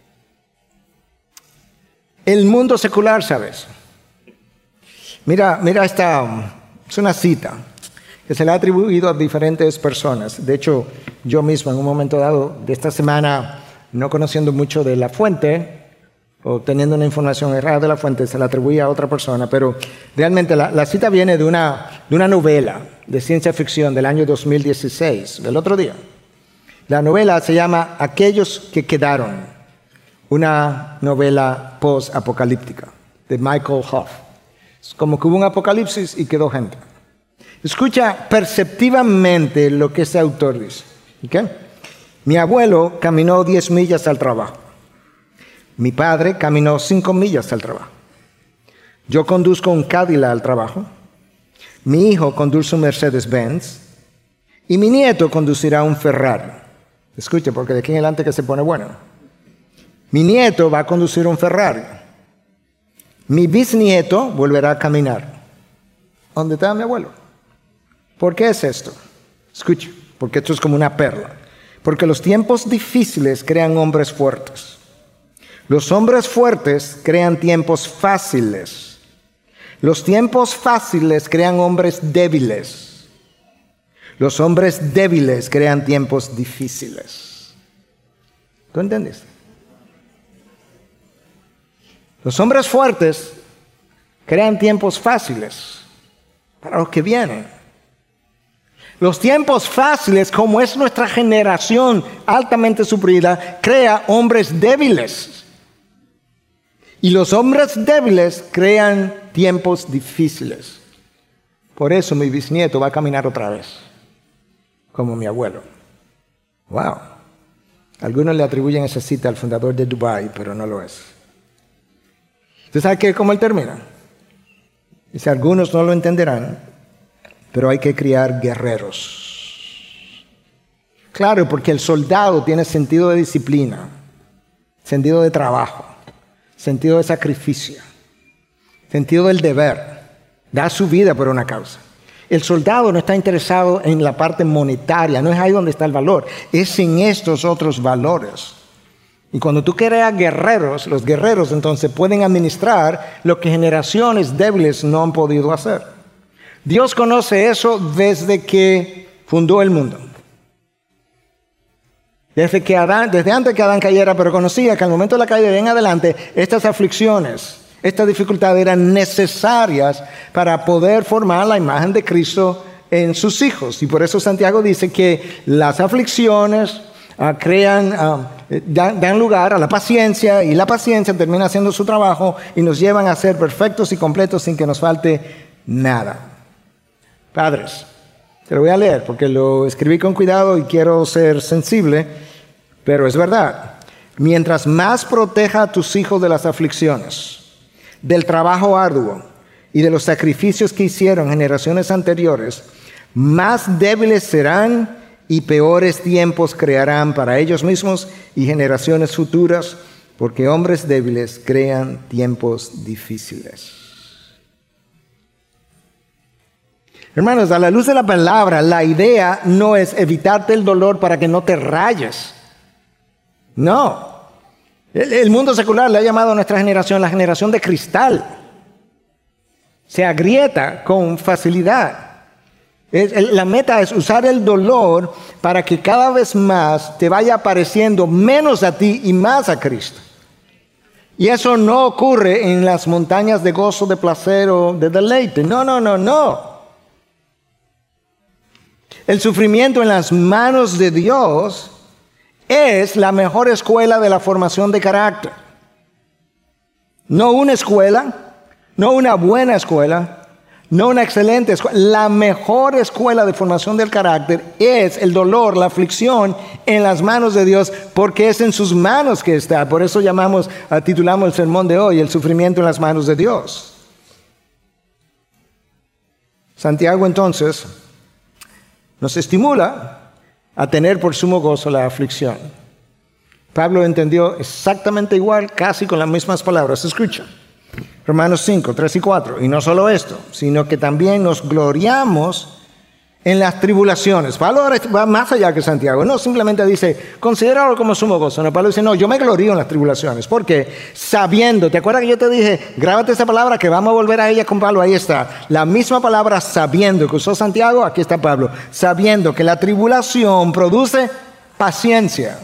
Speaker 2: El mundo secular, ¿sabes? Mira, mira esta, es una cita que se le ha atribuido a diferentes personas. De hecho, yo mismo en un momento dado de esta semana, no conociendo mucho de la fuente, o teniendo una información errada de la fuente, se la atribuía a otra persona, pero realmente la, la cita viene de una, de una novela de ciencia ficción del año dos mil dieciséis, del otro día. La novela se llama Aquellos que quedaron, una novela post-apocalíptica de Michael Hoff. Es como que hubo un apocalipsis y quedó gente. Escucha perceptivamente lo que ese autor dice. ¿Okay? Mi abuelo caminó diez millas al trabajo. Mi padre caminó cinco millas al trabajo. Yo conduzco un Cadillac al trabajo. Mi hijo conduce un Mercedes-Benz. Y mi nieto conducirá un Ferrari. Escuche, porque de aquí en adelante que se pone bueno. Mi nieto va a conducir un Ferrari. Mi bisnieto volverá a caminar. ¿Dónde está mi abuelo? ¿Por qué es esto? Escuche, porque esto es como una perla. Porque los tiempos difíciles crean hombres fuertes. Los hombres fuertes crean tiempos fáciles. Los tiempos fáciles crean hombres débiles. Los hombres débiles crean tiempos difíciles. ¿Tú entiendes? Los hombres fuertes crean tiempos fáciles para los que vienen. Los tiempos fáciles, como es nuestra generación altamente sufrida, crea hombres débiles. Y los hombres débiles crean tiempos difíciles. Por eso mi bisnieto va a caminar otra vez, como mi abuelo. Wow. Algunos le atribuyen esa cita al fundador de Dubái, pero no lo es. ¿Usted sabe qué, cómo él termina? Dice, algunos no lo entenderán, pero hay que criar guerreros. Claro, porque el soldado tiene sentido de disciplina, sentido de trabajo, sentido de sacrificio, sentido del deber. Da su vida por una causa. El soldado no está interesado en la parte monetaria, no es ahí donde está el valor, es en estos otros valores. Y cuando tú creas guerreros, los guerreros entonces pueden administrar lo que generaciones débiles no han podido hacer. Dios conoce eso desde que fundó el mundo. Desde, que Adán, desde antes que Adán cayera, pero conocía que al momento de la caída en adelante, estas aflicciones, estas dificultades eran necesarias para poder formar la imagen de Cristo en sus hijos. Y por eso Santiago dice que las aflicciones uh, crean, uh, dan, dan lugar a la paciencia, y la paciencia termina haciendo su trabajo y nos llevan a ser perfectos y completos sin que nos falte nada. Padres, te lo voy a leer porque lo escribí con cuidado y quiero ser sensible, pero es verdad. Mientras más proteja a tus hijos de las aflicciones, del trabajo arduo y de los sacrificios que hicieron generaciones anteriores, más débiles serán y peores tiempos crearán para ellos mismos y generaciones futuras, porque hombres débiles crean tiempos difíciles. Hermanos, a la luz de la palabra, la idea no es evitarte el dolor para que no te rayes. No. El, el mundo secular le ha llamado a nuestra generación la generación de cristal. Se agrieta con facilidad. Es, el, la meta es usar el dolor para que cada vez más te vaya pareciendo menos a ti y más a Cristo. Y eso no ocurre en las montañas de gozo, de placer o de deleite. No, no, no, no. El sufrimiento en las manos de Dios es la mejor escuela de la formación de carácter. No una escuela, no una buena escuela, no una excelente escuela. La mejor escuela de formación del carácter es el dolor, la aflicción en las manos de Dios, porque es en sus manos que está. Por eso llamamos, titulamos el sermón de hoy, el sufrimiento en las manos de Dios. Santiago entonces nos estimula a tener por sumo gozo la aflicción. Pablo entendió exactamente igual, casi con las mismas palabras. Escucha, Romanos cinco, tres y cuatro. Y no solo esto, sino que también nos gloriamos en las tribulaciones. Pablo ahora va más allá que Santiago. No simplemente dice, considéralo como sumo gozo. No, Pablo dice, no, yo me glorío en las tribulaciones. ¿Por qué? Sabiendo, ¿te acuerdas que yo te dije, grábate esa palabra que vamos a volver a ella con Pablo? Ahí está. La misma palabra sabiendo que usó Santiago, aquí está Pablo. Sabiendo que la tribulación produce paciencia.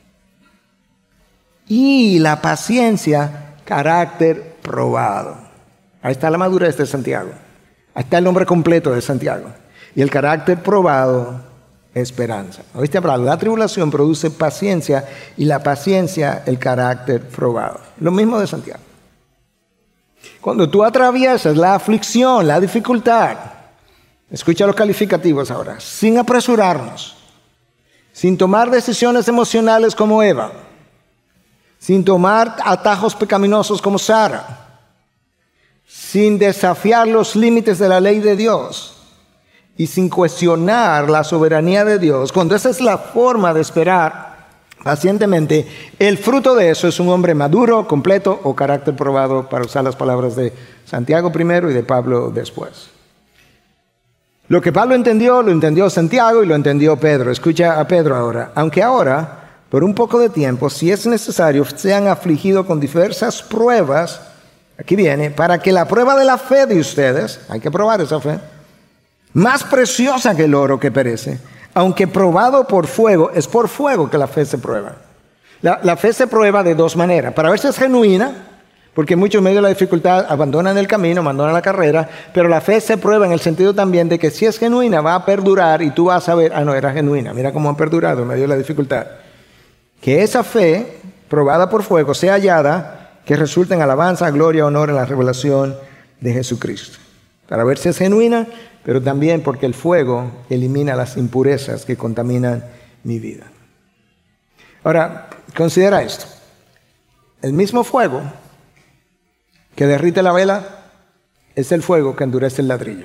Speaker 2: Y la paciencia, carácter probado. Ahí está la madurez de Santiago. Ahí está el nombre completo de Santiago. Y el carácter probado, esperanza. ¿Oíste hablar? La tribulación produce paciencia y la paciencia, el carácter probado. Lo mismo de Santiago. Cuando tú atraviesas la aflicción, la dificultad, escucha los calificativos ahora, sin apresurarnos, sin tomar decisiones emocionales como Eva, sin tomar atajos pecaminosos como Sara, sin desafiar los límites de la ley de Dios, y sin cuestionar la soberanía de Dios, cuando esa es la forma de esperar pacientemente, el fruto de eso es un hombre maduro, completo o carácter probado, para usar las palabras de Santiago primero y de Pablo después. Lo que Pablo entendió, lo entendió Santiago y lo entendió Pedro. Escucha a Pedro ahora. Aunque ahora, por un poco de tiempo, si es necesario, sean afligidos con diversas pruebas, aquí viene, para que la prueba de la fe de ustedes, hay que probar esa fe, más preciosa que el oro que perece, aunque probado por fuego, es por fuego que la fe se prueba. La, la fe se prueba de dos maneras. Para ver si es genuina, porque muchos en medio de la dificultad abandonan el camino, abandonan la carrera, pero la fe se prueba en el sentido también de que si es genuina va a perdurar y tú vas a ver, ah no, era genuina, mira cómo han perdurado en medio de la dificultad. Que esa fe, probada por fuego, sea hallada, que resulte en alabanza, gloria, honor en la revelación de Jesucristo. Para ver si es genuina, pero también porque el fuego elimina las impurezas que contaminan mi vida. Ahora, considera esto. El mismo fuego que derrite la vela es el fuego que endurece el ladrillo.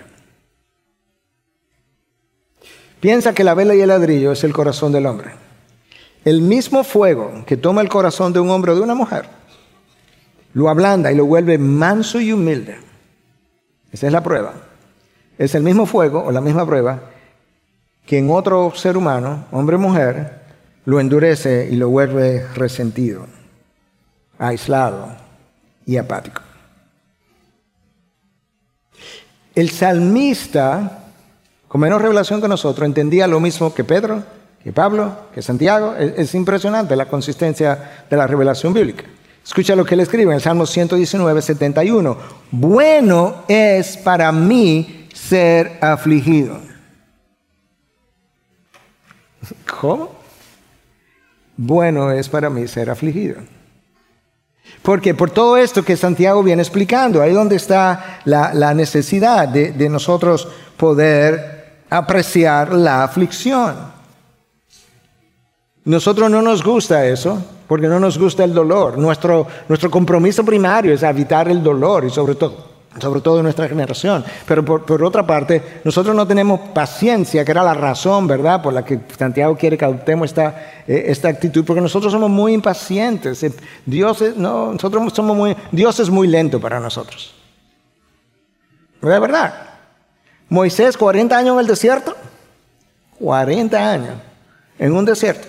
Speaker 2: Piensa que la vela y el ladrillo es el corazón del hombre. El mismo fuego que toma el corazón de un hombre o de una mujer, lo ablanda y lo vuelve manso y humilde. Esa es la prueba. Es el mismo fuego o la misma prueba que en otro ser humano, hombre o mujer, lo endurece y lo vuelve resentido, aislado y apático. El salmista, con menos revelación que nosotros, entendía lo mismo que Pedro, que Pablo, que Santiago. Es, es impresionante la consistencia de la revelación bíblica. Escucha lo que él escribe en el Salmo ciento diecinueve, setenta y uno. Bueno es para mí ser afligido. ¿Cómo? Bueno es para mí ser afligido. Porque por todo esto que Santiago viene explicando, ahí donde está la, la necesidad de, de nosotros poder apreciar la aflicción. Nosotros no nos gusta eso, porque no nos gusta el dolor. Nuestro, nuestro compromiso primario es evitar el dolor y sobre todo sobre todo en nuestra generación. Pero por, por otra parte, nosotros no tenemos paciencia, que era la razón, ¿verdad?, por la que Santiago quiere que adoptemos esta, eh, esta actitud, porque nosotros somos muy impacientes. Dios es, no, nosotros somos muy, Dios es muy lento para nosotros. ¿De verdad? Moisés, cuarenta años en el desierto. cuarenta años en un desierto.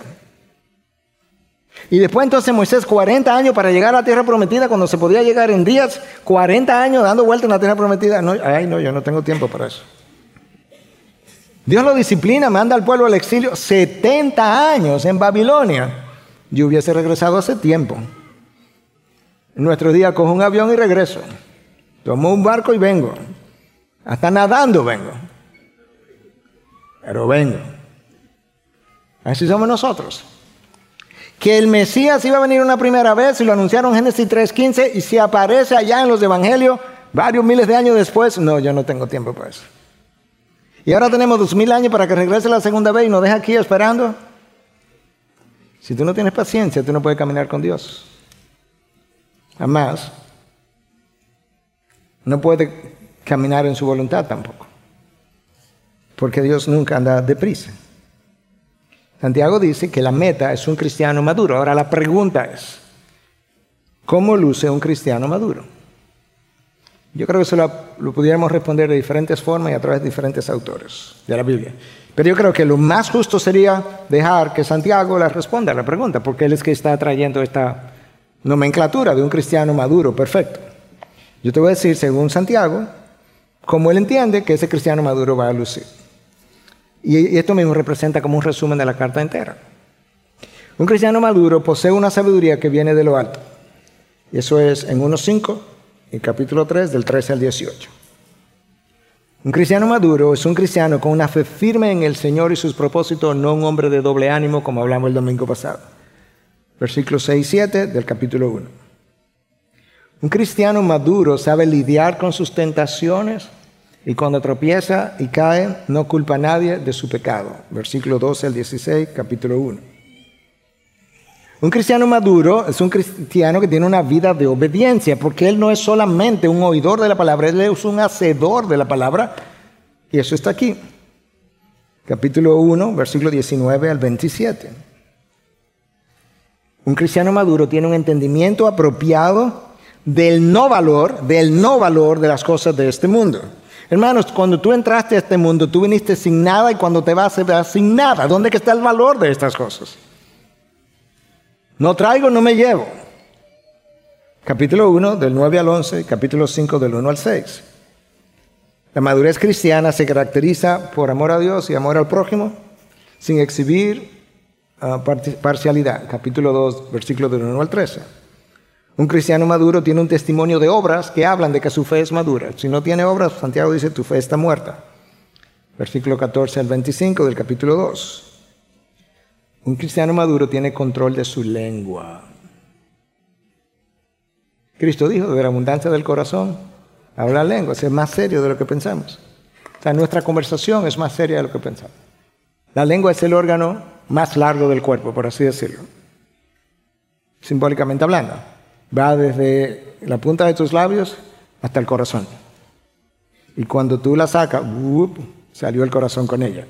Speaker 2: Y después entonces Moisés, cuarenta años para llegar a la tierra prometida, cuando se podía llegar en días, cuarenta años dando vueltas en la tierra prometida. No, ay, no, yo no tengo tiempo para eso. Dios lo disciplina, manda al pueblo al exilio, setenta años en Babilonia. Yo hubiese regresado hace tiempo. En nuestros días cojo un avión y regreso. Tomo un barco y vengo. Hasta nadando vengo. Pero vengo. Así somos nosotros. Que el Mesías iba a venir una primera vez y lo anunciaron en Génesis tres quince y si aparece allá en los evangelios varios miles de años después, no, yo no tengo tiempo para eso. Y ahora tenemos dos mil años para que regrese la segunda vez y nos deja aquí esperando. Si tú no tienes paciencia, tú no puedes caminar con Dios. Jamás. No puedes caminar en su voluntad tampoco. Porque Dios nunca anda deprisa. Santiago dice que la meta es un cristiano maduro. Ahora la pregunta es, ¿cómo luce un cristiano maduro? Yo creo que eso lo, lo pudiéramos responder de diferentes formas y a través de diferentes autores de la Biblia. Pero yo creo que lo más justo sería dejar que Santiago le responda a la pregunta, porque él es que está trayendo esta nomenclatura de un cristiano maduro, perfecto. Yo te voy a decir, según Santiago, cómo él entiende que ese cristiano maduro va a lucir. Y esto mismo representa como un resumen de la carta entera. Un cristiano maduro posee una sabiduría que viene de lo alto. Y eso es en uno cinco, en capítulo tres, del trece al dieciocho. Un cristiano maduro es un cristiano con una fe firme en el Señor y sus propósitos, no un hombre de doble ánimo, como hablamos el domingo pasado. Versículos seis y siete del capítulo uno. Un cristiano maduro sabe lidiar con sus tentaciones y cuando tropieza y cae, no culpa a nadie de su pecado. Versículo doce al dieciséis, capítulo uno. Un cristiano maduro es un cristiano que tiene una vida de obediencia, porque él no es solamente un oidor de la palabra, él es un hacedor de la palabra, y eso está aquí. Capítulo uno, versículo diecinueve al veintisiete. Un cristiano maduro tiene un entendimiento apropiado del no valor, del no valor de las cosas de este mundo. Hermanos, cuando tú entraste a este mundo, tú viniste sin nada y cuando te vas, te vas sin nada. ¿Dónde está el valor de estas cosas? No traigo, no me llevo. Capítulo uno, del nueve al once, capítulo cinco, del uno al seis. La madurez cristiana se caracteriza por amor a Dios y amor al prójimo, sin exhibir uh, parcialidad. Capítulo dos, versículos del uno al trece. Un cristiano maduro tiene un testimonio de obras que hablan de que su fe es madura. Si no tiene obras, Santiago dice, tu fe está muerta. Versículo catorce al veinticinco del capítulo dos. Un cristiano maduro tiene control de su lengua. Cristo dijo, de la abundancia del corazón, habla la lengua. Es más serio de lo que pensamos. O sea, nuestra conversación es más seria de lo que pensamos. La lengua es el órgano más largo del cuerpo, por así decirlo. Simbólicamente hablando. Va desde la punta de tus labios hasta el corazón. Y cuando tú la sacas, ¡up!, salió el corazón con ella.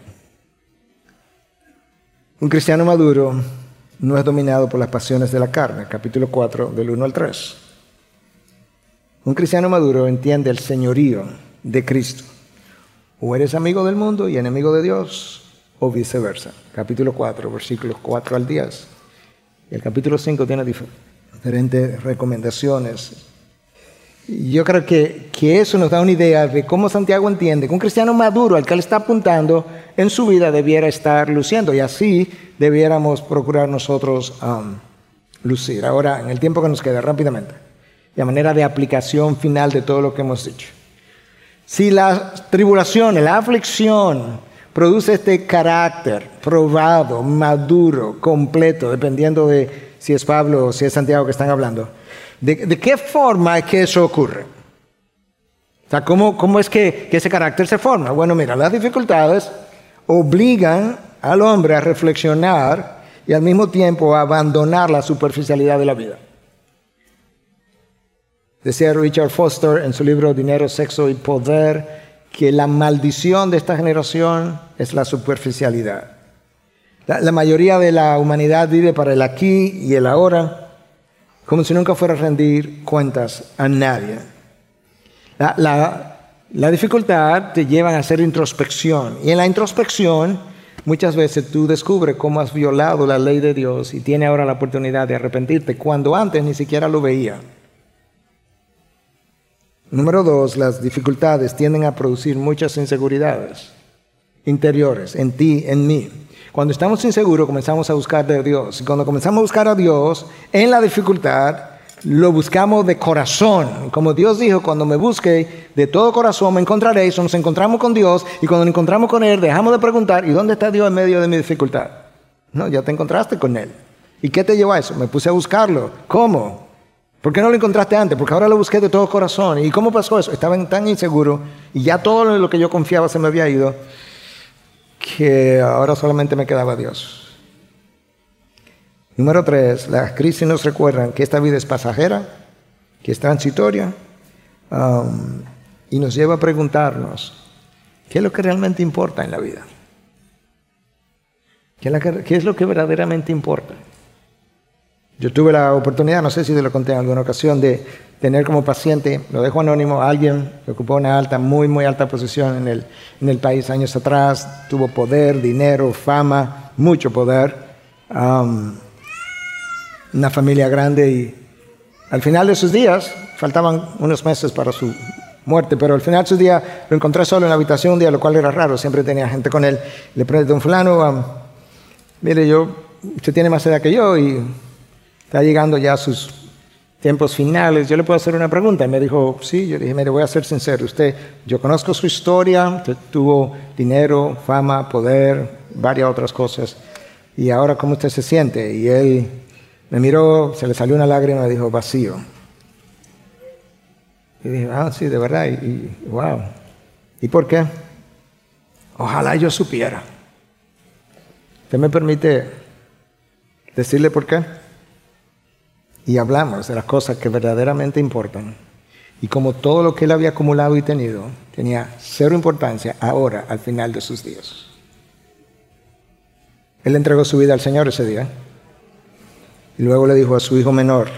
Speaker 2: Un cristiano maduro no es dominado por las pasiones de la carne. Capítulo cuatro, del uno al tres. Un cristiano maduro entiende el señorío de Cristo. O eres amigo del mundo y enemigo de Dios, o viceversa. Capítulo cuatro, versículos cuatro al diez. Y el capítulo cinco tiene diferentes recomendaciones. Yo creo que, que eso nos da una idea de cómo Santiago entiende que un cristiano maduro al que él está apuntando en su vida debiera estar luciendo, y así debiéramos procurar nosotros um, lucir. Ahora, en el tiempo que nos queda, rápidamente, de manera de aplicación final de todo lo que hemos dicho. Si la tribulación, la aflicción produce este carácter probado, maduro, completo, dependiendo de si es Pablo o si es Santiago que están hablando, ¿De, de qué forma es que eso ocurre? O sea, ¿cómo, cómo es que, que ese carácter se forma? Bueno, mira, las dificultades obligan al hombre a reflexionar y al mismo tiempo a abandonar la superficialidad de la vida. Decía Richard Foster en su libro Dinero, Sexo y Poder que la maldición de esta generación es la superficialidad. La, la mayoría de la humanidad vive para el aquí y el ahora, como si nunca fuera a rendir cuentas a nadie. La, la, la dificultad te lleva a hacer introspección. Y en la introspección, muchas veces tú descubres cómo has violado la ley de Dios y tienes ahora la oportunidad de arrepentirte, cuando antes ni siquiera lo veía. Número dos, las dificultades tienden a producir muchas inseguridades interiores, en ti, en mí. Cuando estamos inseguros, comenzamos a buscar de Dios. Y cuando comenzamos a buscar a Dios, en la dificultad, lo buscamos de corazón. Como Dios dijo, cuando me busque de todo corazón, me encontraréis. O nos encontramos con Dios. Y cuando nos encontramos con Él, dejamos de preguntar, ¿y dónde está Dios en medio de mi dificultad? No, ya te encontraste con Él. ¿Y qué te llevó a eso? Me puse a buscarlo. ¿Cómo? ¿Por qué no lo encontraste antes? Porque ahora lo busqué de todo corazón. ¿Y cómo pasó eso? Estaba tan inseguro y ya todo lo que yo confiaba se me había ido, que ahora solamente me quedaba Dios. Número tres, las crisis nos recuerdan que esta vida es pasajera, que es transitoria, um, y nos lleva a preguntarnos, ¿qué es lo que realmente importa en la vida? ¿Qué es lo que, qué es lo que verdaderamente importa? Yo tuve la oportunidad, no sé si te lo conté en alguna ocasión, de tener como paciente, lo dejo anónimo, a alguien que ocupó una alta, muy, muy alta posición en el, en el país años atrás, tuvo poder, dinero, fama, mucho poder, um, una familia grande, y al final de sus días, faltaban unos meses para su muerte, pero al final de sus días lo encontré solo en la habitación un día, lo cual era raro, siempre tenía gente con él. Le pregunté, don fulano, um, mire, yo, usted tiene más edad que yo y está llegando ya a sus tiempos finales, yo le puedo hacer una pregunta. Y me dijo, sí. Yo dije, mire, voy a ser sincero, usted, yo conozco su historia, usted tuvo dinero, fama, poder, varias otras cosas, y ahora ¿cómo usted se siente? Y él me miró, se le salió una lágrima y me dijo, vacío. Y dije, ah, sí, de verdad, y, y wow. ¿Y por qué? Ojalá yo supiera. ¿Usted me permite decirle por qué? Y hablamos de las cosas que verdaderamente importan. Y como todo lo que él había acumulado y tenido tenía cero importancia ahora, al final de sus días. Él entregó su vida al Señor ese día. Y luego le dijo a su hijo menor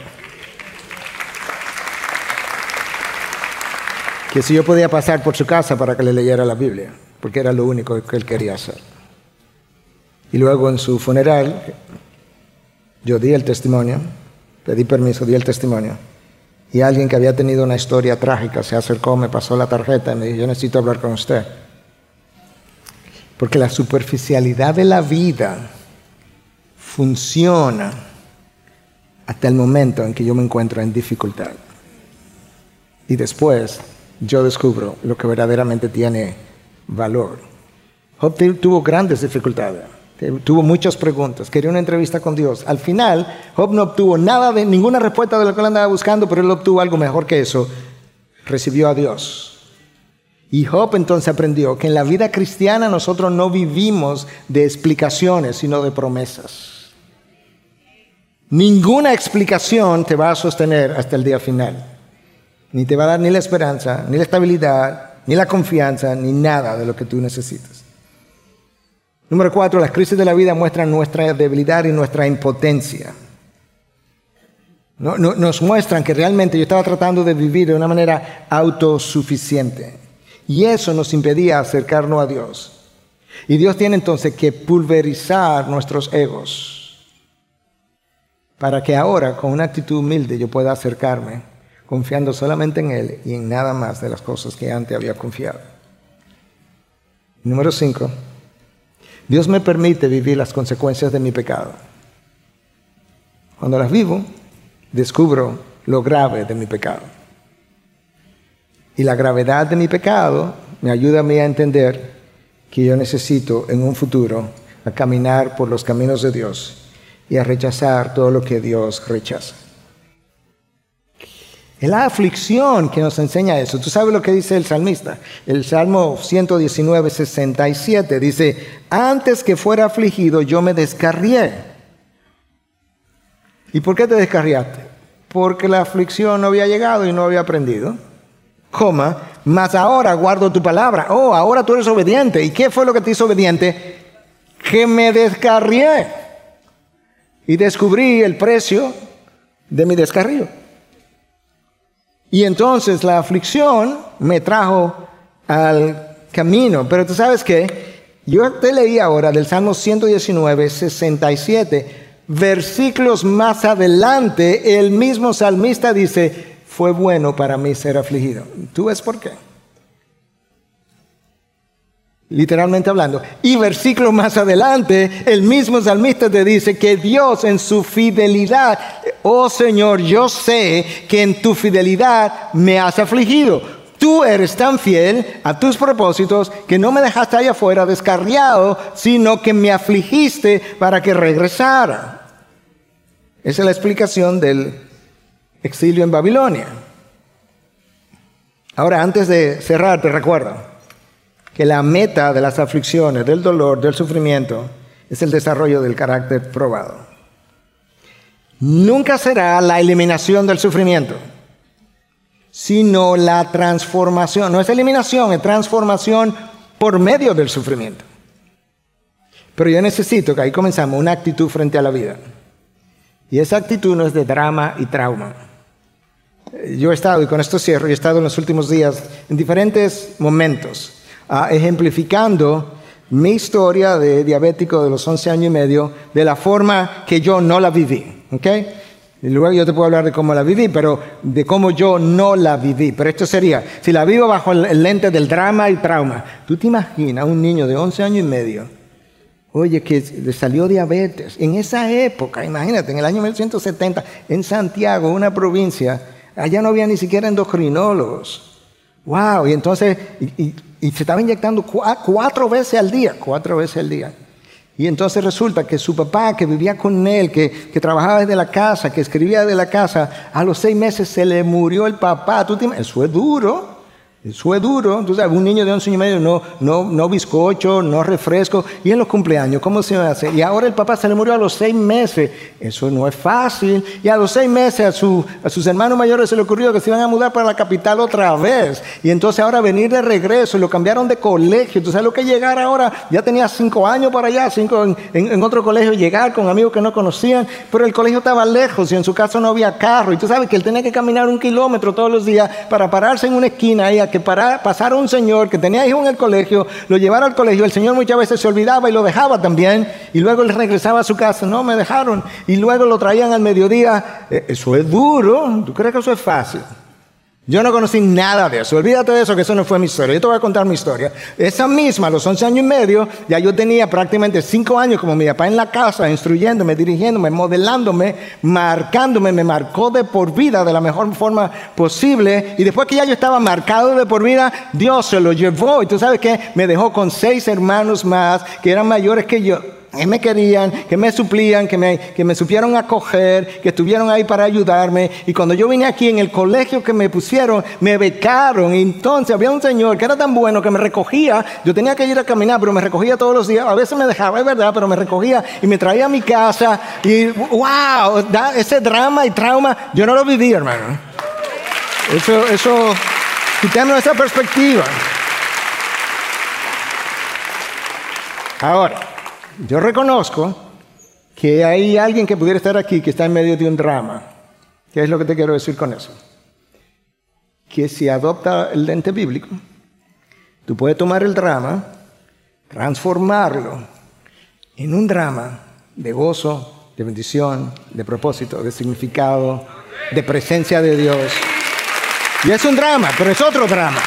Speaker 2: que si yo podía pasar por su casa para que le leyera la Biblia, porque era lo único que él quería hacer. Y luego en su funeral, yo di el testimonio, pedí permiso, di el testimonio, y alguien que había tenido una historia trágica se acercó, me pasó la tarjeta y me dijo, yo necesito hablar con usted. Porque la superficialidad de la vida funciona hasta el momento en que yo me encuentro en dificultad. Y después yo descubro lo que verdaderamente tiene valor. Job tuvo grandes dificultades, tuvo muchas preguntas, quería una entrevista con Dios. Al final, Job no obtuvo nada de ninguna respuesta de lo que él andaba buscando, pero él obtuvo algo mejor que eso. Recibió a Dios. Y Job entonces aprendió que en la vida cristiana nosotros no vivimos de explicaciones, sino de promesas. Ninguna explicación te va a sostener hasta el día final. Ni te va a dar ni la esperanza, ni la estabilidad, ni la confianza, ni nada de lo que tú necesitas. Número cuatro, las crisis de la vida muestran nuestra debilidad y nuestra impotencia. No, no, nos muestran que realmente yo estaba tratando de vivir de una manera autosuficiente. Y eso nos impedía acercarnos a Dios. Y Dios tiene entonces que pulverizar nuestros egos para que ahora, con una actitud humilde, yo pueda acercarme, confiando solamente en Él y en nada más de las cosas que antes había confiado. Número cinco. Dios me permite vivir las consecuencias de mi pecado. Cuando las vivo, descubro lo grave de mi pecado. Y la gravedad de mi pecado me ayuda a mí a entender que yo necesito en un futuro a caminar por los caminos de Dios y a rechazar todo lo que Dios rechaza. Es la aflicción que nos enseña eso. Tú sabes lo que dice el salmista. El Salmo ciento diecinueve, sesenta y siete dice, antes que fuera afligido yo me descarrié. ¿Y por qué te descarriaste? Porque la aflicción no había llegado y no había aprendido. Coma, mas ahora guardo tu palabra. Oh, ahora tú eres obediente. ¿Y qué fue lo que te hizo obediente? Que me descarrié. Y descubrí el precio de mi descarrío. Y entonces la aflicción me trajo al camino. Pero tú sabes qué, yo te leí ahora del Salmo ciento diecinueve, sesenta y siete, versículos más adelante, el mismo salmista dice, fue bueno para mí ser afligido. ¿Tú ves por qué? Literalmente hablando. Y versículo más adelante, el mismo salmista te dice que Dios en su fidelidad, oh Señor, yo sé que en tu fidelidad me has afligido. Tú eres tan fiel a tus propósitos que no me dejaste allá afuera descarriado, sino que me afligiste para que regresara. Esa es la explicación del exilio en Babilonia. Ahora, antes de cerrar, te recuerdo que la meta de las aflicciones, del dolor, del sufrimiento, es el desarrollo del carácter probado. Nunca será la eliminación del sufrimiento, sino la transformación. No es eliminación, es transformación por medio del sufrimiento. Pero yo necesito, que ahí comenzamos, una actitud frente a la vida. Y esa actitud no es de drama y trauma. Yo he estado, y con esto cierro, he estado en los últimos días en diferentes momentos uh, ejemplificando mi historia de diabético de los once años y medio de la forma que yo no la viví, ¿ok? Y luego yo te puedo hablar de cómo la viví, pero de cómo yo no la viví. Pero esto sería, si la vivo bajo el lente del drama y trauma, ¿tú te imaginas un niño de once años y medio, oye, que le salió diabetes? En esa época, imagínate, en el año mil novecientos setenta, en Santiago, una provincia, allá no había ni siquiera endocrinólogos. ¡Wow! Y entonces, y, y, y se estaba inyectando cuatro veces al día, cuatro veces al día. Y entonces resulta que su papá, que vivía con él, que, que trabajaba desde la casa, que escribía desde la casa, a los seis meses se le murió el papá. ¿Tú te imaginas? Eso es duro. Eso es duro. Tú sabes, un niño de once años y medio no, no, no bizcocho, no refresco. Y en los cumpleaños, ¿cómo se va a hacer? Y ahora el papá se le murió a los seis meses. Eso no es fácil. Y a los seis meses a, su, a sus hermanos mayores se le ocurrió que se iban a mudar para la capital otra vez. Y entonces ahora venir de regreso, y lo cambiaron de colegio. ¿Tú sabes lo que es llegar ahora? Ya tenía cinco años para allá, cinco en, en, en otro colegio, llegar con amigos que no conocían. Pero el colegio estaba lejos y en su casa no había carro. Y tú sabes que él tenía que caminar un kilómetro todos los días para pararse en una esquina ahí a que para, pasara un señor que tenía hijos en el colegio, lo llevara al colegio. El señor muchas veces se olvidaba y lo dejaba también, y luego él regresaba a su casa. No, me dejaron, y luego lo traían al mediodía. Eso es duro. ¿Tú crees que eso es fácil? Yo no conocí nada de eso. Olvídate de eso, que eso no fue mi historia. Yo te voy a contar mi historia. Esa misma, a los once años y medio, ya yo tenía prácticamente cinco años como mi papá en la casa, instruyéndome, dirigiéndome, modelándome, marcándome. Me marcó de por vida de la mejor forma posible. Y después que ya yo estaba marcado de por vida, Dios se lo llevó. Y tú sabes qué, me dejó con seis hermanos más que eran mayores que yo, que me querían, que me suplían, que me, que me supieron acoger, que estuvieron ahí para ayudarme. Y cuando yo vine aquí, en el colegio que me pusieron, me becaron. Y entonces había un señor que era tan bueno que me recogía. Yo tenía que ir a caminar, pero me recogía todos los días. A veces me dejaba, es verdad, pero me recogía y me traía a mi casa. Y wow, da, ese drama y trauma, yo no lo viví, hermano. Eso, eso, quitamos esa perspectiva. Ahora, yo reconozco que hay alguien que pudiera estar aquí que está en medio de un drama. ¿Qué es lo que te quiero decir con eso? Que si adopta el lente bíblico, tú puedes tomar el drama, transformarlo en un drama de gozo, de bendición, de propósito, de significado, de presencia de Dios. Y es un drama, pero es otro drama.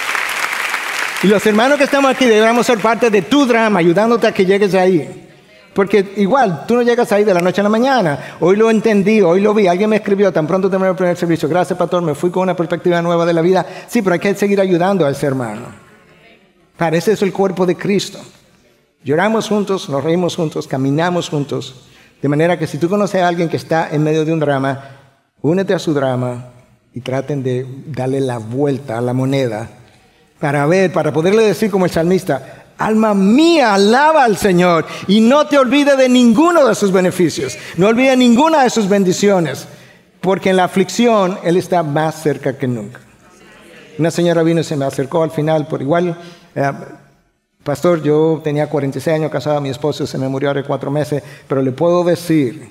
Speaker 2: Y los hermanos que estamos aquí deberíamos ser parte de tu drama, ayudándote a que llegues ahí. Porque igual, tú no llegas ahí de la noche a la mañana. Hoy lo entendí, hoy lo vi. Alguien me escribió, tan pronto terminé el primer servicio. Gracias, pastor, me fui con una perspectiva nueva de la vida. Sí, pero hay que seguir ayudando a ese hermano. Para ese es el cuerpo de Cristo. Lloramos juntos, nos reímos juntos, caminamos juntos. De manera que si tú conoces a alguien que está en medio de un drama, únete a su drama y traten de darle la vuelta a la moneda. Para ver, para poderle decir como el salmista, alma mía, alaba al Señor y no te olvides de ninguno de sus beneficios. No olvides ninguna de sus bendiciones, porque en la aflicción Él está más cerca que nunca. Una señora vino y se me acercó al final, por igual, eh, pastor, yo tenía cuarenta y seis años casada, mi esposo se me murió hace cuatro meses, pero le puedo decir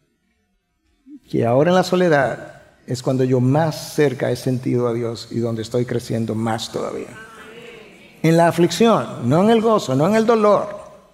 Speaker 2: que ahora en la soledad es cuando yo más cerca he sentido a Dios y donde estoy creciendo más todavía. En la aflicción, no en el gozo, no en el dolor.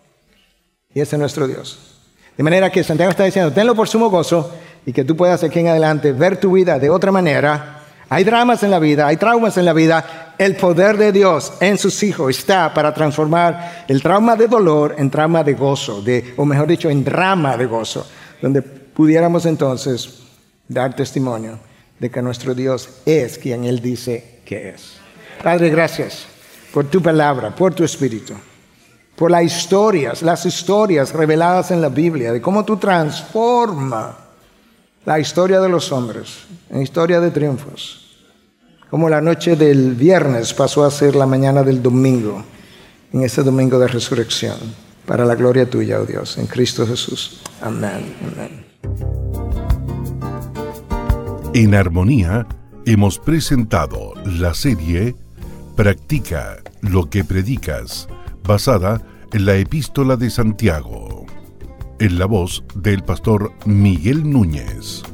Speaker 2: Y ese es nuestro Dios. De manera que Santiago está diciendo, tenlo por sumo gozo y que tú puedas aquí en adelante ver tu vida de otra manera. Hay dramas en la vida, hay traumas en la vida. El poder de Dios en sus hijos está para transformar el trauma de dolor en trauma de gozo, de, o mejor dicho, en drama de gozo, donde pudiéramos entonces dar testimonio de que nuestro Dios es quien Él dice que es. Padre, gracias por tu palabra, por tu espíritu, por las historias, las historias reveladas en la Biblia, de cómo tú transformas la historia de los hombres en historia de triunfos. Como la noche del viernes pasó a ser la mañana del domingo, en ese domingo de resurrección, para la gloria tuya, oh Dios, en Cristo Jesús. Amén. Amén.
Speaker 1: En Armonía hemos presentado la serie Practica lo que predicas, basada en la Epístola de Santiago. en la voz del pastor Miguel Núñez.